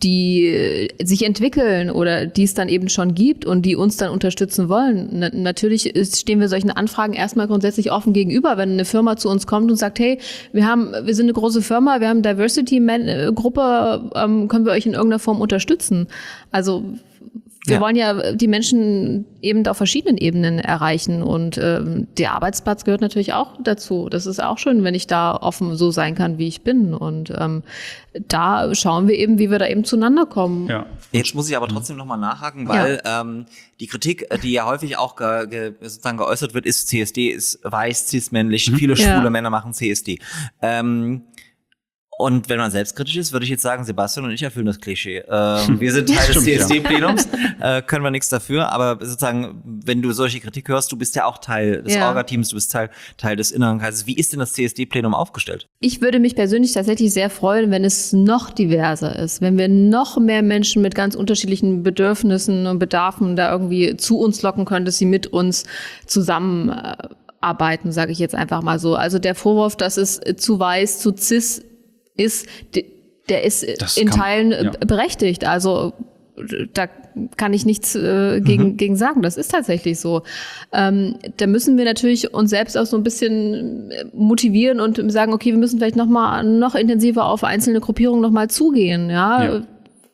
die sich entwickeln oder die es dann eben schon gibt und die uns dann unterstützen wollen. Na, natürlich ist, stehen wir solchen Anfragen erstmal grundsätzlich offen gegenüber, wenn eine Firma zu uns kommt und sagt, hey, wir haben, wir sind eine große Firma, wir haben eine Diversity-Gruppe, ähm, können wir euch in irgendeiner Form unterstützen? Also wir ja. wollen ja die Menschen eben auf verschiedenen Ebenen erreichen und ähm, der Arbeitsplatz gehört natürlich auch dazu. Das ist auch schön, wenn ich da offen so sein kann, wie ich bin. Und ähm, da schauen wir eben, wie wir da eben zueinander kommen. Ja. Jetzt muss ich aber trotzdem nochmal nachhaken, weil ja. ähm, die Kritik, die ja häufig auch ge, ge, sozusagen geäußert wird, ist, C S D ist weiß, cis-männlich, mhm. viele schwule ja. Männer machen C S D. Ähm, Und wenn man selbstkritisch ist, würde ich jetzt sagen, Sebastian und ich erfüllen das Klischee. Ähm, wir sind Teil des C S D-Plenums, äh, können wir nichts dafür. Aber sozusagen, wenn du solche Kritik hörst, du bist ja auch Teil des ja. Orga-Teams, du bist Teil, Teil des inneren Kreises. Wie ist denn das C S D-Plenum aufgestellt? Ich würde mich persönlich tatsächlich sehr freuen, wenn es noch diverser ist, wenn wir noch mehr Menschen mit ganz unterschiedlichen Bedürfnissen und Bedarfen da irgendwie zu uns locken können, dass sie mit uns zusammen äh, arbeiten, sage ich jetzt einfach mal so. Also der Vorwurf, dass es zu weiß, zu cis ist, der ist das in kann, Teilen ja. berechtigt. Also da kann ich nichts äh, gegen, mhm. gegen sagen. Das ist tatsächlich so. Ähm, da müssen wir natürlich uns selbst auch so ein bisschen motivieren und sagen, okay, wir müssen vielleicht noch mal noch intensiver auf einzelne Gruppierungen noch mal zugehen, ja. ja.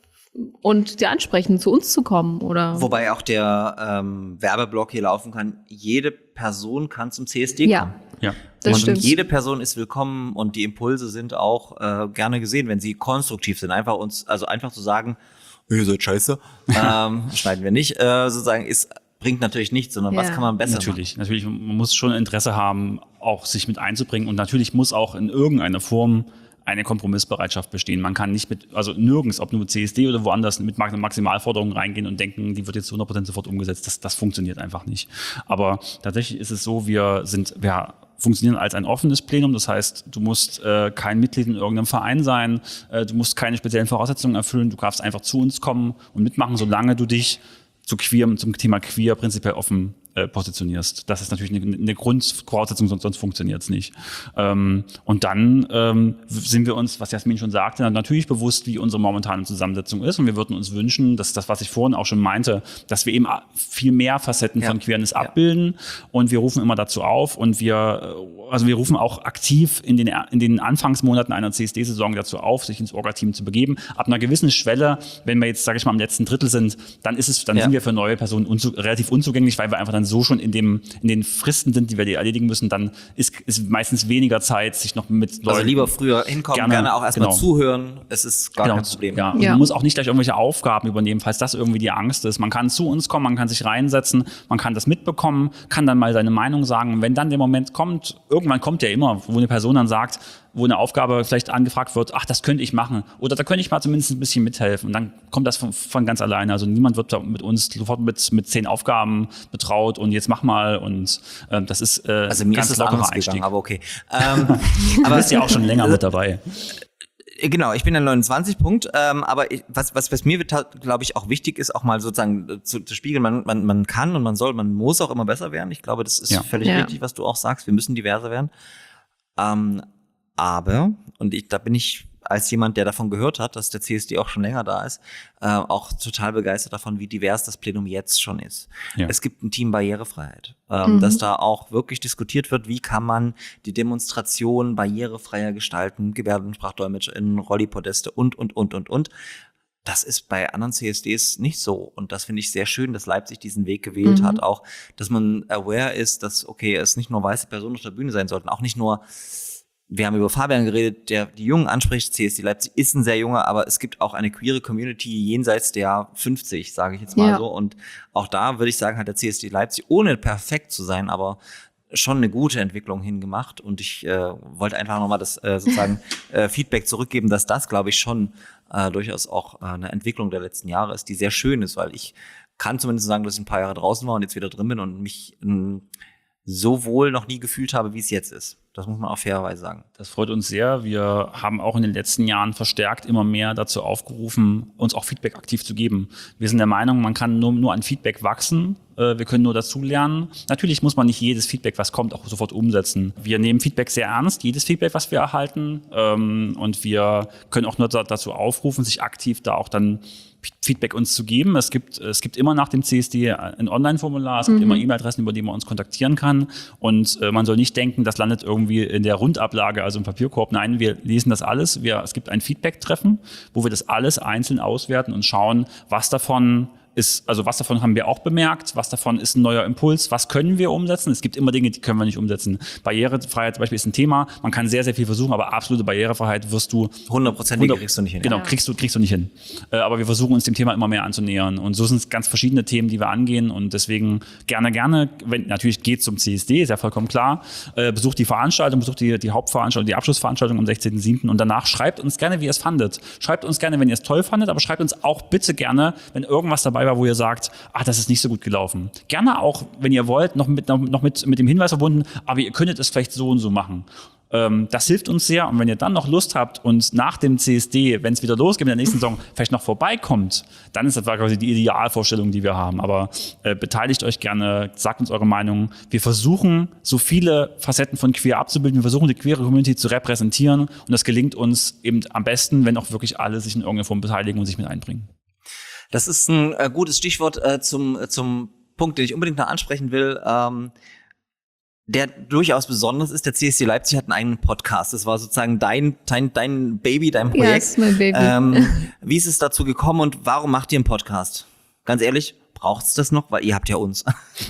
Und die ansprechen, zu uns zu kommen, oder? Wobei auch der ähm, Werbeblock hier laufen kann. Jede Person kann zum C S D ja. kommen. Ja. Das und stimmt. Jede Person ist willkommen und die Impulse sind auch äh, gerne gesehen, wenn sie konstruktiv sind. Einfach uns, also einfach zu sagen, ihr seid scheiße, ähm, schneiden wir nicht, äh, sozusagen, ist bringt natürlich nichts, sondern ja. was kann man besser natürlich, machen? Natürlich, man muss schon Interesse haben, auch sich mit einzubringen und natürlich muss auch in irgendeiner Form eine Kompromissbereitschaft bestehen. Man kann nicht mit, also nirgends, ob nur mit C S D oder woanders, mit Maximalforderungen reingehen und denken, die wird jetzt zu hundert Prozent sofort umgesetzt. Das, das funktioniert einfach nicht. Aber tatsächlich ist es so, wir sind, wir funktionieren als ein offenes Plenum. Das heißt, du musst äh, kein Mitglied in irgendeinem Verein sein, äh, du musst keine speziellen Voraussetzungen erfüllen, du darfst einfach zu uns kommen und mitmachen, solange du dich zu queer, zum Thema queer prinzipiell offen äh, positionierst. Das ist natürlich eine, eine Grundvoraussetzung, sonst, sonst funktioniert es nicht. Ähm, und dann ähm, sind wir uns, was Jasmin schon sagte, natürlich bewusst, wie unsere momentane Zusammensetzung ist. Und wir würden uns wünschen, dass das, was ich vorhin auch schon meinte, dass wir eben viel mehr Facetten ja. von Queerness ja. abbilden. Und wir rufen immer dazu auf und wir, also wir rufen auch aktiv in den, in den Anfangsmonaten einer C S D-Saison dazu auf, sich ins Orga-Team zu begeben. Ab einer gewissen Schwelle, wenn wir jetzt, sage ich mal, im letzten Drittel sind, dann ist es, dann ja. sind wir für neue Personen unzu- relativ unzugänglich, weil wir einfach dann so schon in dem, in den Fristen sind, die wir erledigen müssen, dann ist, ist meistens weniger Zeit, sich noch mit Leuten. Also lieber früher hinkommen, gerne, gerne auch erstmal genau. zuhören. Es ist gar genau. kein Problem. Ja. Und ja. man muss auch nicht gleich irgendwelche Aufgaben übernehmen, falls das irgendwie die Angst ist. Man kann zu uns kommen, man kann sich reinsetzen, man kann das mitbekommen, kann dann mal seine Meinung sagen. Und wenn dann der Moment kommt, irgendwann kommt der immer, wo eine Person dann sagt, wo eine Aufgabe vielleicht angefragt wird, ach, das könnte ich machen. Oder da könnte ich mal zumindest ein bisschen mithelfen. Und dann kommt das von, von ganz alleine. Also niemand wird mit uns sofort mit, mit zehn Aufgaben betraut und jetzt mach mal. Und äh, das ist äh, also mir ganz ist lockerer Einstieg. Gegangen, aber okay. Ähm, aber du bist ja auch schon länger mit dabei. Genau, ich bin der neunundzwanzig Punkt, ähm, aber ich, was, was, was mir, glaube ich, auch wichtig ist, auch mal sozusagen zu, zu spiegeln, man, man, man kann und man soll, man muss auch immer besser werden. Ich glaube, das ist ja. völlig ja. richtig, was du auch sagst, wir müssen diverser werden. Ähm, aber, und ich, da bin ich als jemand, der davon gehört hat, dass der C S D auch schon länger da ist, äh, auch total begeistert davon, wie divers das Plenum jetzt schon ist. Ja. Es gibt ein Team Barrierefreiheit, ähm, mhm. dass da auch wirklich diskutiert wird, wie kann man die Demonstration barrierefreier gestalten, GebärdensprachdolmetscherInnen, Rollipodeste und, und, und, und, und. Das ist bei anderen C S Ds nicht so. Und das finde ich sehr schön, dass Leipzig diesen Weg gewählt mhm. hat. Auch, dass man aware ist, dass, okay, es nicht nur weiße Personen auf der Bühne sein sollten, auch nicht nur, wir haben über Fabian geredet, der die Jungen anspricht. C S D Leipzig ist ein sehr junger, aber es gibt auch eine queere Community jenseits der fünfzig, sage ich jetzt mal ja. so. Und auch da würde ich sagen, hat der C S D Leipzig, ohne perfekt zu sein, aber schon eine gute Entwicklung hingemacht. Und ich äh, wollte einfach nochmal das äh, sozusagen äh, Feedback zurückgeben, dass das, glaube ich, schon äh, durchaus auch äh, eine Entwicklung der letzten Jahre ist, die sehr schön ist, weil ich kann zumindest sagen, dass ich ein paar Jahre draußen war und jetzt wieder drin bin und mich mh, so wohl noch nie gefühlt habe, wie es jetzt ist. Das muss man auch fairerweise sagen. Das freut uns sehr. Wir haben auch in den letzten Jahren verstärkt immer mehr dazu aufgerufen, uns auch Feedback aktiv zu geben. Wir sind der Meinung, man kann nur, nur an Feedback wachsen. Wir können nur dazulernen. Natürlich muss man nicht jedes Feedback, was kommt, auch sofort umsetzen. Wir nehmen Feedback sehr ernst, jedes Feedback, was wir erhalten. Und wir können auch nur dazu aufrufen, sich aktiv da auch dann Feedback uns zu geben. Es gibt, es gibt immer nach dem C S D ein Online-Formular, es gibt mhm. immer E-Mail-Adressen, über die man uns kontaktieren kann. Und äh, man soll nicht denken, das landet irgendwie in der Rundablage, also im Papierkorb. Nein, wir lesen das alles. Wir, es gibt ein Feedback-Treffen, wo wir das alles einzeln auswerten und schauen, was davon ist, also was davon haben wir auch bemerkt, was davon ist ein neuer Impuls, was können wir umsetzen? Es gibt immer Dinge, die können wir nicht umsetzen. Barrierefreiheit zum Beispiel ist ein Thema, man kann sehr, sehr viel versuchen, aber absolute Barrierefreiheit wirst du hundertprozentig kriegst du nicht hin. Genau, kriegst du, kriegst du nicht hin. Äh, aber wir versuchen uns dem Thema immer mehr anzunähern und so sind es ganz verschiedene Themen, die wir angehen und deswegen gerne, gerne, wenn natürlich geht zum C S D, ist ja vollkommen klar, äh, besucht die Veranstaltung, besucht die, die Hauptveranstaltung, die Abschlussveranstaltung am sechzehnten siebten und danach schreibt uns gerne, wie ihr es fandet. Schreibt uns gerne, wenn ihr es toll fandet, aber schreibt uns auch bitte gerne, wenn irgendwas dabei war, wo ihr sagt, ach, das ist nicht so gut gelaufen. Gerne auch, wenn ihr wollt, noch mit, noch mit, mit dem Hinweis verbunden, aber ihr könntet es vielleicht so und so machen. Ähm, das hilft uns sehr und wenn ihr dann noch Lust habt und nach dem C S D, wenn es wieder losgeht in der nächsten Saison, vielleicht noch vorbeikommt, dann ist das quasi die Idealvorstellung, die wir haben. Aber äh, beteiligt euch gerne, sagt uns eure Meinung. Wir versuchen, so viele Facetten von Queer abzubilden. Wir versuchen, die queere Community zu repräsentieren und das gelingt uns eben am besten, wenn auch wirklich alle sich in irgendeiner Form beteiligen und sich mit einbringen. Das ist ein äh, gutes Stichwort äh, zum, zum Punkt, den ich unbedingt noch ansprechen will, ähm, der durchaus besonders ist. Der C S D Leipzig hat einen eigenen Podcast. Das war sozusagen dein, dein, dein Baby, dein Projekt. Ja, ist mein Baby. Ähm, wie ist es dazu gekommen und warum macht ihr einen Podcast? Ganz ehrlich, braucht's das noch? Weil ihr habt ja uns.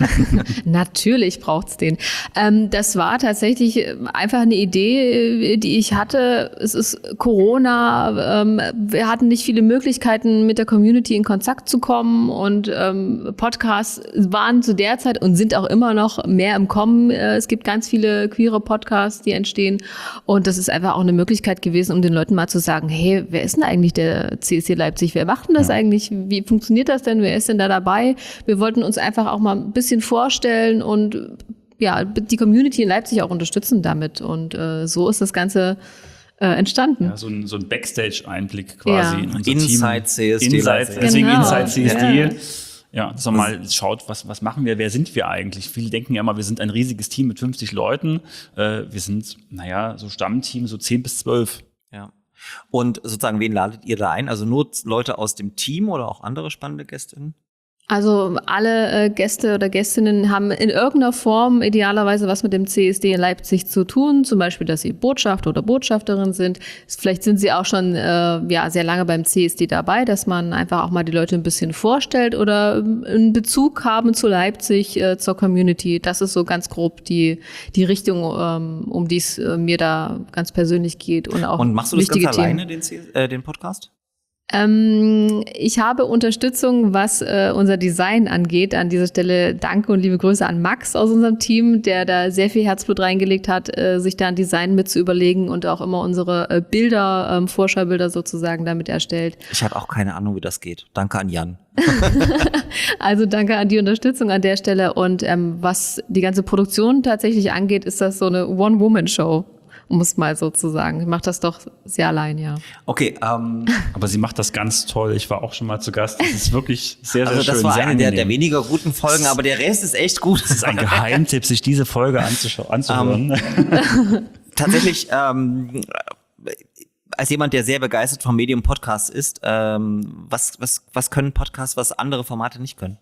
Natürlich braucht's den. Ähm, das war tatsächlich einfach eine Idee, die ich hatte. Es ist Corona. Ähm, wir hatten nicht viele Möglichkeiten, mit der Community in Kontakt zu kommen. Und ähm, Podcasts waren zu der Zeit und sind auch immer noch mehr im Kommen. Äh, es gibt ganz viele queere Podcasts, die entstehen. Und das ist einfach auch eine Möglichkeit gewesen, um den Leuten mal zu sagen, hey, wer ist denn eigentlich der C S D Leipzig? Wer macht denn das ja. eigentlich? Wie funktioniert das denn? Wer ist denn da dabei? Wir wollten uns einfach auch mal ein bisschen vorstellen und ja, die Community in Leipzig auch unterstützen damit. Und äh, so ist das Ganze äh, entstanden. Ja, so ein, so ein Backstage-Einblick quasi ja. in unser Inside Team. C S D Inside, Leipzig. Deswegen genau. Inside C S D. Ja. Ja, dass man mal schaut, was, was machen wir, wer sind wir eigentlich? Viele denken ja immer, wir sind ein riesiges Team mit fünfzig Leuten. Äh, wir sind, naja, so Stammteam, so zehn bis zwölf. Ja. Und sozusagen, wen ladet ihr da ein? Also nur Leute aus dem Team oder auch andere spannende Gästinnen? Also alle äh, Gäste oder Gästinnen haben in irgendeiner Form idealerweise was mit dem C S D in Leipzig zu tun, zum Beispiel, dass sie Botschafter oder Botschafterin sind. Vielleicht sind sie auch schon äh, ja sehr lange beim C S D dabei, dass man einfach auch mal die Leute ein bisschen vorstellt oder einen Bezug haben zu Leipzig, äh, zur Community. Das ist so ganz grob die die Richtung, ähm, um die es äh, mir da ganz persönlich geht und auch Und machst du das wichtige ganz alleine, Themen. den, äh, den Podcast? Ähm, ich habe Unterstützung, was äh, unser Design angeht. An dieser Stelle danke und liebe Grüße an Max aus unserem Team, der da sehr viel Herzblut reingelegt hat, äh, sich da ein Design mit zu überlegen und auch immer unsere äh, Bilder, ähm, Vorschaubilder sozusagen damit erstellt. Ich habe auch keine Ahnung, wie das geht. Danke an Jan. Also danke an die Unterstützung an der Stelle. Und ähm, was die ganze Produktion tatsächlich angeht, ist das so eine One-Woman-Show. Um es mal so zu sagen. Ich mache das doch sehr allein, ja. Okay, ähm. Aber sie macht das ganz toll. Ich war auch schon mal zu Gast. Das ist wirklich sehr, sehr also schön. das war sehr eine der, angenehm. der weniger guten Folgen, aber der Rest ist echt gut. Das ist ein Geheimtipp, sich diese Folge anzuschauen, anzuhören. Um, tatsächlich, ähm, als jemand, der sehr begeistert vom Medium Podcast ist, ähm, was, was, was können Podcasts, was andere Formate nicht können?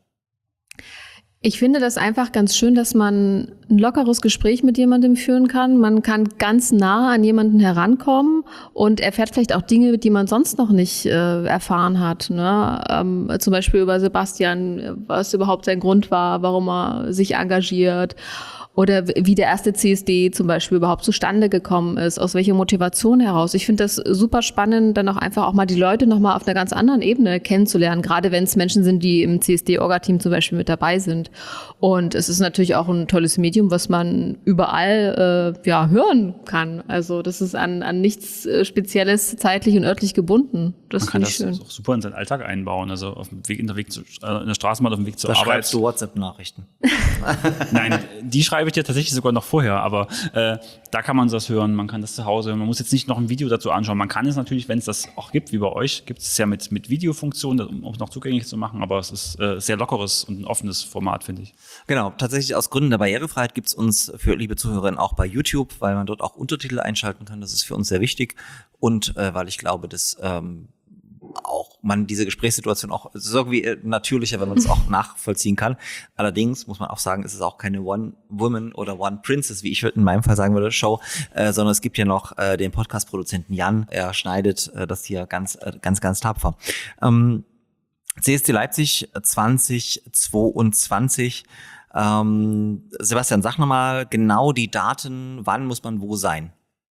Ich finde das einfach ganz schön, dass man ein lockeres Gespräch mit jemandem führen kann. Man kann ganz nah an jemanden herankommen und erfährt vielleicht auch Dinge, die man sonst noch nicht äh, erfahren hat. Ne? Ähm, zum Beispiel über Sebastian, was überhaupt sein Grund war, warum er sich engagiert. Oder wie der erste C S D zum Beispiel überhaupt zustande gekommen ist, aus welcher Motivation heraus. Ich finde das super spannend, dann auch einfach auch mal die Leute nochmal auf einer ganz anderen Ebene kennenzulernen, gerade wenn es Menschen sind, die im C S D-Orga-Team zum Beispiel mit dabei sind. Und es ist natürlich auch ein tolles Medium, was man überall äh, ja hören kann. Also das ist an, an nichts Spezielles zeitlich und örtlich gebunden. Das finde ich schön. Man kann das auch super in seinen Alltag einbauen, also auf dem Weg, in der, Weg zu, äh, in der Straßenbahn auf dem Weg zur da Arbeit. Schreibst du WhatsApp-Nachrichten? Nein, die schreibe ich dir tatsächlich sogar noch vorher, aber äh, da kann man das hören, man kann das zu Hause hören, man muss jetzt nicht noch ein Video dazu anschauen. Man kann es natürlich, wenn es das auch gibt, wie bei euch, gibt es ja mit, mit Videofunktionen, um es noch zugänglich zu machen, aber es ist äh, sehr lockeres und ein offenes Format, finde ich. Genau, tatsächlich aus Gründen der Barrierefreiheit gibt es uns für liebe Zuhörerinnen auch bei YouTube, weil man dort auch Untertitel einschalten kann, das ist für uns sehr wichtig und äh, weil ich glaube, dass ähm, auch man diese Gesprächssituation auch, es ist irgendwie natürlicher, wenn man es auch nachvollziehen kann. Allerdings muss man auch sagen, es ist auch keine One-Woman oder One-Princess, wie ich in meinem Fall sagen würde, Show, äh, sondern es gibt ja noch äh, den Podcast-Produzenten Jan, er schneidet äh, das hier ganz, äh, ganz, ganz tapfer. Ähm, C S D Leipzig zwanzig zweiundzwanzig. Ähm, Sebastian, sag nochmal genau die Daten, wann muss man wo sein?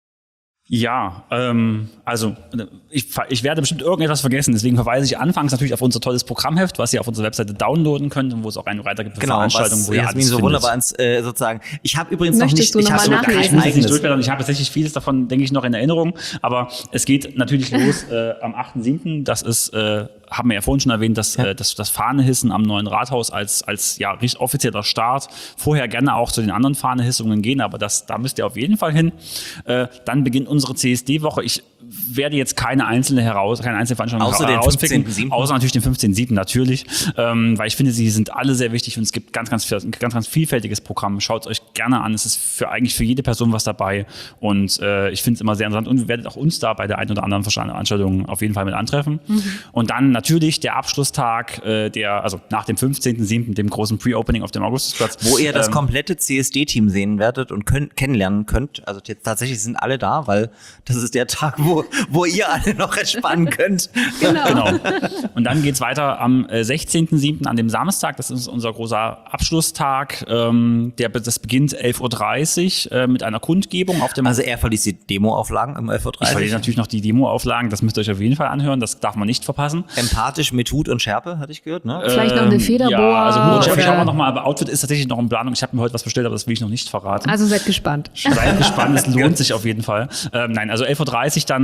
Ja, ähm, also ich, ich werde bestimmt irgendetwas vergessen, deswegen verweise ich anfangs natürlich auf unser tolles Programmheft, was ihr auf unserer Webseite downloaden könnt und wo es auch einen Reiter gibt für genau, Veranstaltungen, was wo ihr Jasmin alles so findet. wunderbar ins, äh, sozusagen. Ich habe übrigens Möchtest noch nicht, du ich noch habe mal so nachlesen? kein Ich muss jetzt nicht eigenes. durchblättern, ich habe tatsächlich vieles davon, denke ich, noch in Erinnerung, aber es geht natürlich los äh, am achten siebten Das ist, äh, haben wir ja vorhin schon erwähnt, dass Ja. äh, das, das Fahnehissen am neuen Rathaus als, als ja, richtig offizieller Start. Vorher gerne auch zu den anderen Fahnehissungen gehen, aber das, da müsst ihr auf jeden Fall hin. Äh, dann beginnt unsere C S D-Woche. Ich werde jetzt keine einzelne heraus, keine einzelne Veranstaltung Außer den herauspicken, fünfzehnten siebten außer natürlich den fünfzehnten siebten natürlich, ähm, weil ich finde, sie sind alle sehr wichtig und es gibt ganz, ganz, ein ganz, ganz vielfältiges Programm. Schaut es euch gerne an. Es ist für eigentlich für jede Person was dabei und äh, ich finde es immer sehr interessant und ihr werdet auch uns da bei der einen oder anderen Veranstaltung auf jeden Fall mit antreffen. Mhm. Und dann natürlich der Abschlusstag, äh, der, also nach dem fünfzehnten siebten dem großen Pre-Opening auf dem Augustusplatz. Wo ihr das ähm, komplette C S D-Team sehen werdet und könnt, kennenlernen könnt. Also t- tatsächlich sind alle da, weil das ist der Tag, wo, wo ihr alle noch entspannen könnt. Genau. Genau. Und dann geht's weiter am äh, sechzehnten siebten an dem Samstag. Das ist unser großer Abschlusstag. Ähm, der, das beginnt elf Uhr dreißig äh, mit einer Kundgebung auf dem. Also er verliest die Demo-Auflagen um elf Uhr Ich dreißig. verlese natürlich noch die Demo-Auflagen. Das müsst ihr euch auf jeden Fall anhören. Das darf man nicht verpassen. Empathisch mit Hut und Schärpe, hatte ich gehört, ne? Vielleicht noch eine Federboa. Ja, also Hut und Schärpe oder- schauen wir noch mal. Aber Outfit ist tatsächlich noch in Planung. Ich habe mir heute was bestellt, aber das will ich noch nicht verraten. Also seid gespannt. Seid gespannt, es lohnt sich auf jeden Fall. Ähm, nein, also elf Uhr dreißig dann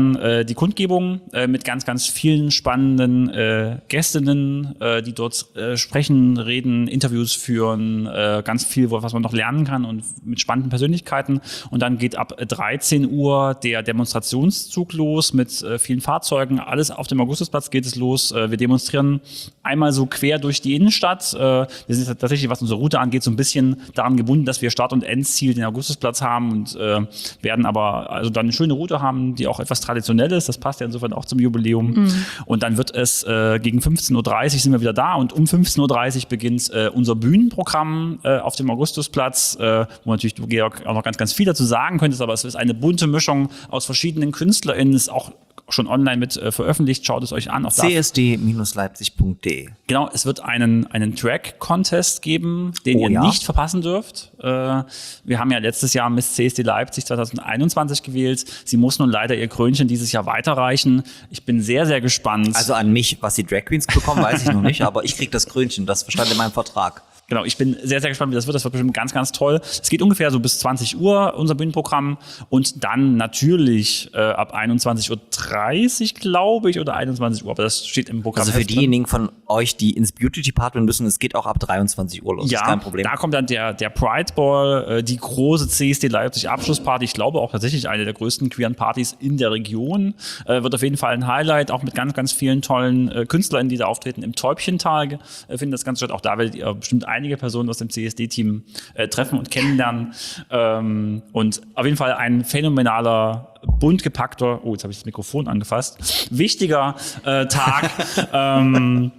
dann äh, die Kundgebung äh, mit ganz, ganz vielen spannenden äh, Gästinnen, äh, die dort äh, sprechen, reden, Interviews führen, äh, ganz viel, was man noch lernen kann und mit spannenden Persönlichkeiten. Und dann geht ab dreizehn Uhr der Demonstrationszug los mit äh, vielen Fahrzeugen. Alles auf dem Augustusplatz geht es los. Äh, wir demonstrieren einmal so quer durch die Innenstadt. Äh, wir sind tatsächlich, was unsere Route angeht, so ein bisschen daran gebunden, dass wir Start- und Endziel den Augustusplatz haben und äh, werden aber also dann eine schöne Route haben, die auch etwas traditionell ist. Das passt ja insofern auch zum Jubiläum. Mhm. Und dann wird es äh, gegen fünfzehn Uhr dreißig sind wir wieder da und um fünfzehn Uhr dreißig beginnt äh, unser Bühnenprogramm äh, auf dem Augustusplatz, äh, wo natürlich du, Georg, auch noch ganz, ganz viel dazu sagen könntest, aber es ist eine bunte Mischung aus verschiedenen KünstlerInnen, ist auch schon online mit äh, veröffentlicht. Schaut es euch an. Auch c s d Bindestrich leipzig Punkt d e. Genau, es wird einen, einen Track-Contest geben, den oh, ihr ja? nicht verpassen dürft. Äh, wir haben ja letztes Jahr Miss C S D Leipzig zwanzig einundzwanzig gewählt. Sie muss nun leider ihr Krönchen dieses Jahr weiterreichen. Ich bin sehr, sehr gespannt. Also an mich, was die Drag Queens bekommen, weiß ich noch nicht, aber ich krieg das Krönchen. Das stand in meinem Vertrag. Genau, ich bin sehr, sehr gespannt, wie das wird. Das wird bestimmt ganz, ganz toll. Es geht ungefähr so bis zwanzig Uhr, unser Bühnenprogramm. Und dann natürlich äh, ab einundzwanzig Uhr dreißig, glaube ich, oder einundzwanzig Uhr. Aber das steht im Programm. Also für diejenigen von euch, die ins Beauty Department müssen, es geht auch ab dreiundzwanzig Uhr los. Ja, ist kein Problem. Da kommt dann der, der Pride Ball, äh, die große C S D Leipzig Abschlussparty. Ich glaube auch tatsächlich eine der größten queeren Partys in der Region. Äh, wird auf jeden Fall ein Highlight, auch mit ganz, ganz vielen tollen äh, KünstlerInnen, die da auftreten. Im Täubchental äh, findet das Ganze statt. Auch da werdet ihr bestimmt einige Personen aus dem C S D-Team äh, treffen und kennenlernen. Ähm, und auf jeden Fall ein phänomenaler, bunt gepackter, oh, jetzt habe ich das Mikrofon angefasst, wichtiger äh, Tag, ähm,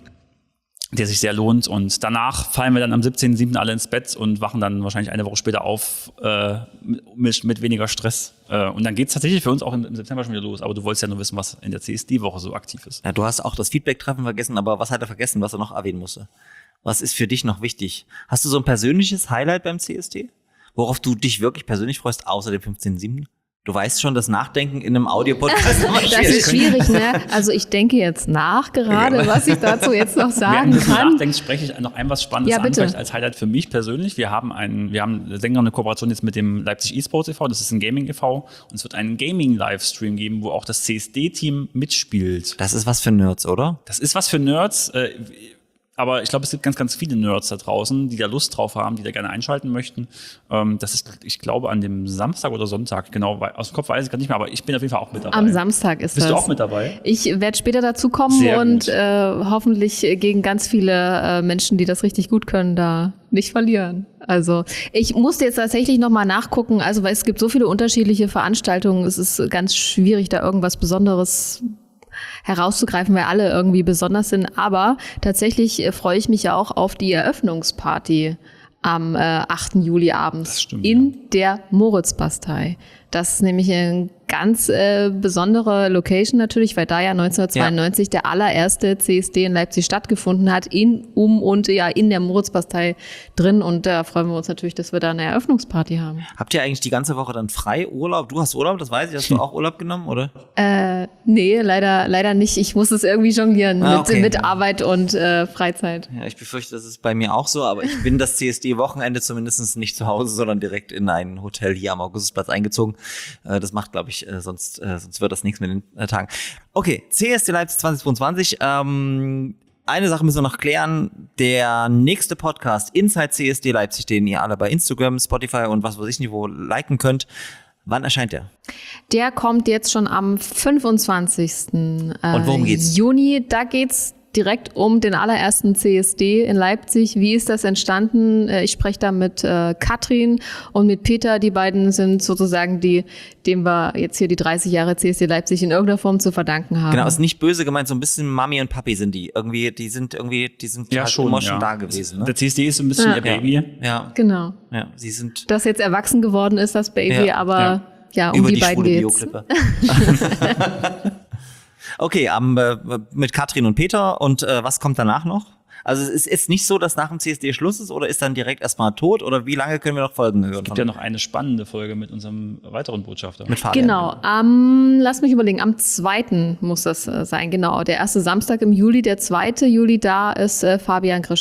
der sich sehr lohnt. Und danach fallen wir dann am siebzehnten siebten alle ins Bett und wachen dann wahrscheinlich eine Woche später auf äh, mit, mit weniger Stress. Äh, und dann geht's tatsächlich für uns auch im September schon wieder los. Aber du wolltest ja nur wissen, was in der C S D-Woche so aktiv ist. Ja, du hast auch das Feedback-Treffen vergessen, aber was hat er vergessen, was er noch erwähnen musste? Was ist für dich noch wichtig? Hast du so ein persönliches Highlight beim C S D? Worauf du dich wirklich persönlich freust, außer dem fünfzehnten siebten? Du weißt schon, das Nachdenken in einem Audiopodcast ist Das ist schwierig, ne? Also ich denke jetzt nach gerade, was ich dazu jetzt noch sagen Während du kann. nachdenkst, spreche ich noch ein was Spannendes Ja, an, bitte. vielleicht als Highlight für mich persönlich. Wir haben einen, wir haben Sänger eine Kooperation jetzt mit dem Leipzig eSports e V, das ist ein Gaming e V, und es wird einen Gaming-Livestream geben, wo auch das C S D-Team mitspielt. Das ist was für Nerds, oder? Das ist was für Nerds. Äh, Aber ich glaube, es gibt ganz, ganz viele Nerds da draußen, die da Lust drauf haben, die da gerne einschalten möchten. Ähm, das ist, ich glaube, an dem Samstag oder Sonntag, genau, aus dem Kopf weiß ich gerade nicht mehr, aber ich bin auf jeden Fall auch mit dabei. Am Samstag ist Bist das. du auch mit dabei? Ich werde später dazu kommen Sehr und gut. äh, hoffentlich gegen ganz viele äh, Menschen, die das richtig gut können, da nicht verlieren. Also ich musste jetzt tatsächlich nochmal nachgucken, also weil es gibt so viele unterschiedliche Veranstaltungen, es ist ganz schwierig, da irgendwas Besonderes herauszugreifen, weil alle irgendwie besonders sind. Aber tatsächlich äh, freue ich mich ja auch auf die Eröffnungsparty am äh, achten Juli abends Das stimmt, in der Moritzbastei. Das ist nämlich eine ganz äh, besondere Location natürlich, weil da ja neunzehnhundertzweiundneunzig ja. der allererste C S D in Leipzig stattgefunden hat, in, um und ja in der Moritzbastei drin. Und da freuen wir uns natürlich, dass wir da eine Eröffnungsparty haben. Habt ihr eigentlich die ganze Woche dann frei Urlaub? Du hast Urlaub, das weiß ich. Hast du auch Urlaub genommen, oder? Äh, nee, leider, leider nicht. Ich muss es irgendwie jonglieren Ah, mit, okay. mit Arbeit und äh, Freizeit. Ja, ich befürchte, das ist bei mir auch so, aber ich bin das C S D-Wochenende zumindest nicht zu Hause, sondern direkt in ein Hotel hier am Augustusplatz eingezogen. Äh, das macht, glaube ich, äh, sonst, äh, sonst wird das nichts mit den äh, Tagen. Okay, C S D Leipzig zwanzig zweiundzwanzig. Ähm, eine Sache müssen wir noch klären. Der nächste Podcast, Inside C S D Leipzig, den ihr alle bei Instagram, Spotify und was weiß ich nicht wo liken könnt. Wann erscheint der? Der kommt jetzt schon am fünfundzwanzigsten Und worum geht's? Juni. Da geht's direkt um den allerersten C S D in Leipzig. Wie ist das entstanden? Ich spreche da mit äh, Katrin und mit Peter. Die beiden sind sozusagen die, dem wir jetzt hier die dreißig Jahre C S D Leipzig in irgendeiner Form zu verdanken haben. Genau, ist nicht böse gemeint, so ein bisschen Mami und Papi sind die. Irgendwie, die sind irgendwie, die sind Ja, halt schon, immer ja. schon da gewesen. Ne? Der C S D ist so ein bisschen Ja. ihr Baby. Ja, Genau. ja, sie sind Das jetzt erwachsen geworden ist, das Baby, Ja, aber ja. ja, um über die, die, beiden schwule geht's. Bioklippe. Okay, ähm, äh, mit Katrin und Peter und äh, was kommt danach noch? Also es ist jetzt nicht so, dass nach dem C S D Schluss ist oder ist dann direkt erstmal tot oder wie lange können wir noch Folgen hören? Es gibt ja noch eine spannende Folge mit unserem weiteren Botschafter. mit Fabian. Genau, am, lass mich überlegen, am zweiten muss das äh, sein, genau. Der erste Samstag im Juli, der zweite Juli, da ist äh, Fabian Grischkat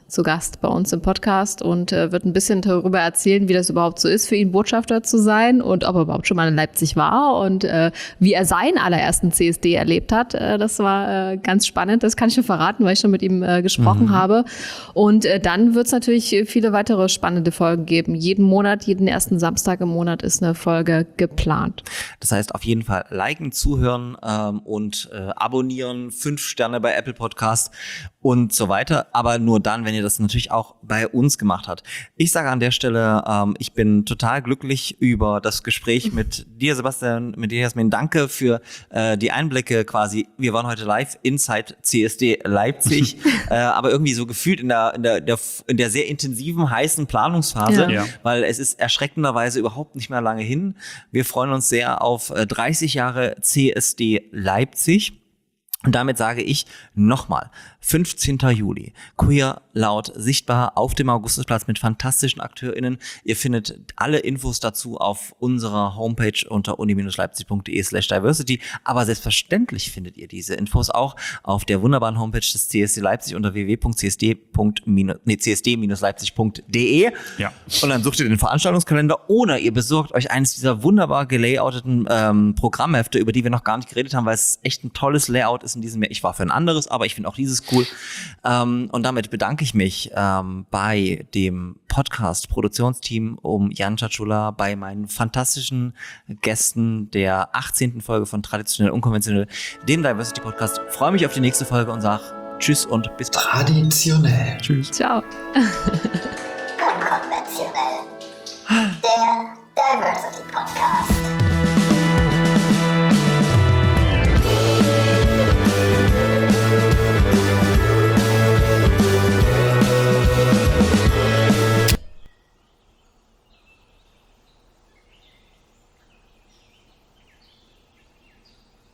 zu Gast bei uns im Podcast und äh, wird ein bisschen darüber erzählen, wie das überhaupt so ist, für ihn Botschafter zu sein und ob er überhaupt schon mal in Leipzig war und äh, wie er seinen allerersten C S D erlebt hat. Äh, das war äh, ganz spannend. Das kann ich schon verraten, weil ich schon mit ihm äh, gesprochen mhm. habe. Und äh, dann wird es natürlich viele weitere spannende Folgen geben. Jeden Monat, jeden ersten Samstag im Monat ist eine Folge geplant. Das heißt, auf jeden Fall liken, zuhören ähm, und äh, abonnieren, fünf Sterne bei Apple Podcast und so weiter. Aber nur dann, wenn ihr das natürlich auch bei uns gemacht habt. Ich sage an der Stelle, ähm, ich bin total glücklich über das Gespräch mit dir, Sebastian, mit dir, Jasmin. Danke für äh, die Einblicke quasi. Wir waren heute live inside C S D Leipzig, äh, aber irgendwie so gefühlt in der, in der, der, in der sehr intensiven, heißen Planungsphase, Ja. weil es ist erschreckenderweise überhaupt nicht mehr lange hin. Wir freuen uns sehr auf äh, dreißig Jahre C S D Leipzig. Und damit sage ich nochmal, fünfzehnten Juli, queer, laut, sichtbar auf dem Augustusplatz mit fantastischen AkteurInnen. Ihr findet alle Infos dazu auf unserer Homepage unter uni Bindestrich leipzig punkt de slash diversity. Aber selbstverständlich findet ihr diese Infos auch auf der wunderbaren Homepage des C S D Leipzig unter w w w punkt c s d bindestrich leipzig punkt de. Ja. Und dann sucht ihr den Veranstaltungskalender oder ihr besorgt euch eines dieser wunderbar gelayouteten ähm, Programmhefte, über die wir noch gar nicht geredet haben, weil es echt ein tolles Layout ist in diesem Jahr. Ich war für ein anderes, aber ich finde auch dieses cool. Ähm, und damit bedanke ich mich ähm, bei dem Podcast-Produktionsteam um Jan Tschatschula, bei meinen fantastischen Gästen der achtzehnten Folge von Traditionell Unkonventionell, dem Diversity Podcast. Freue mich auf die nächste Folge und sage Tschüss und bis bald. Traditionell. Tschüss. Ciao. Unkonventionell. Der Diversity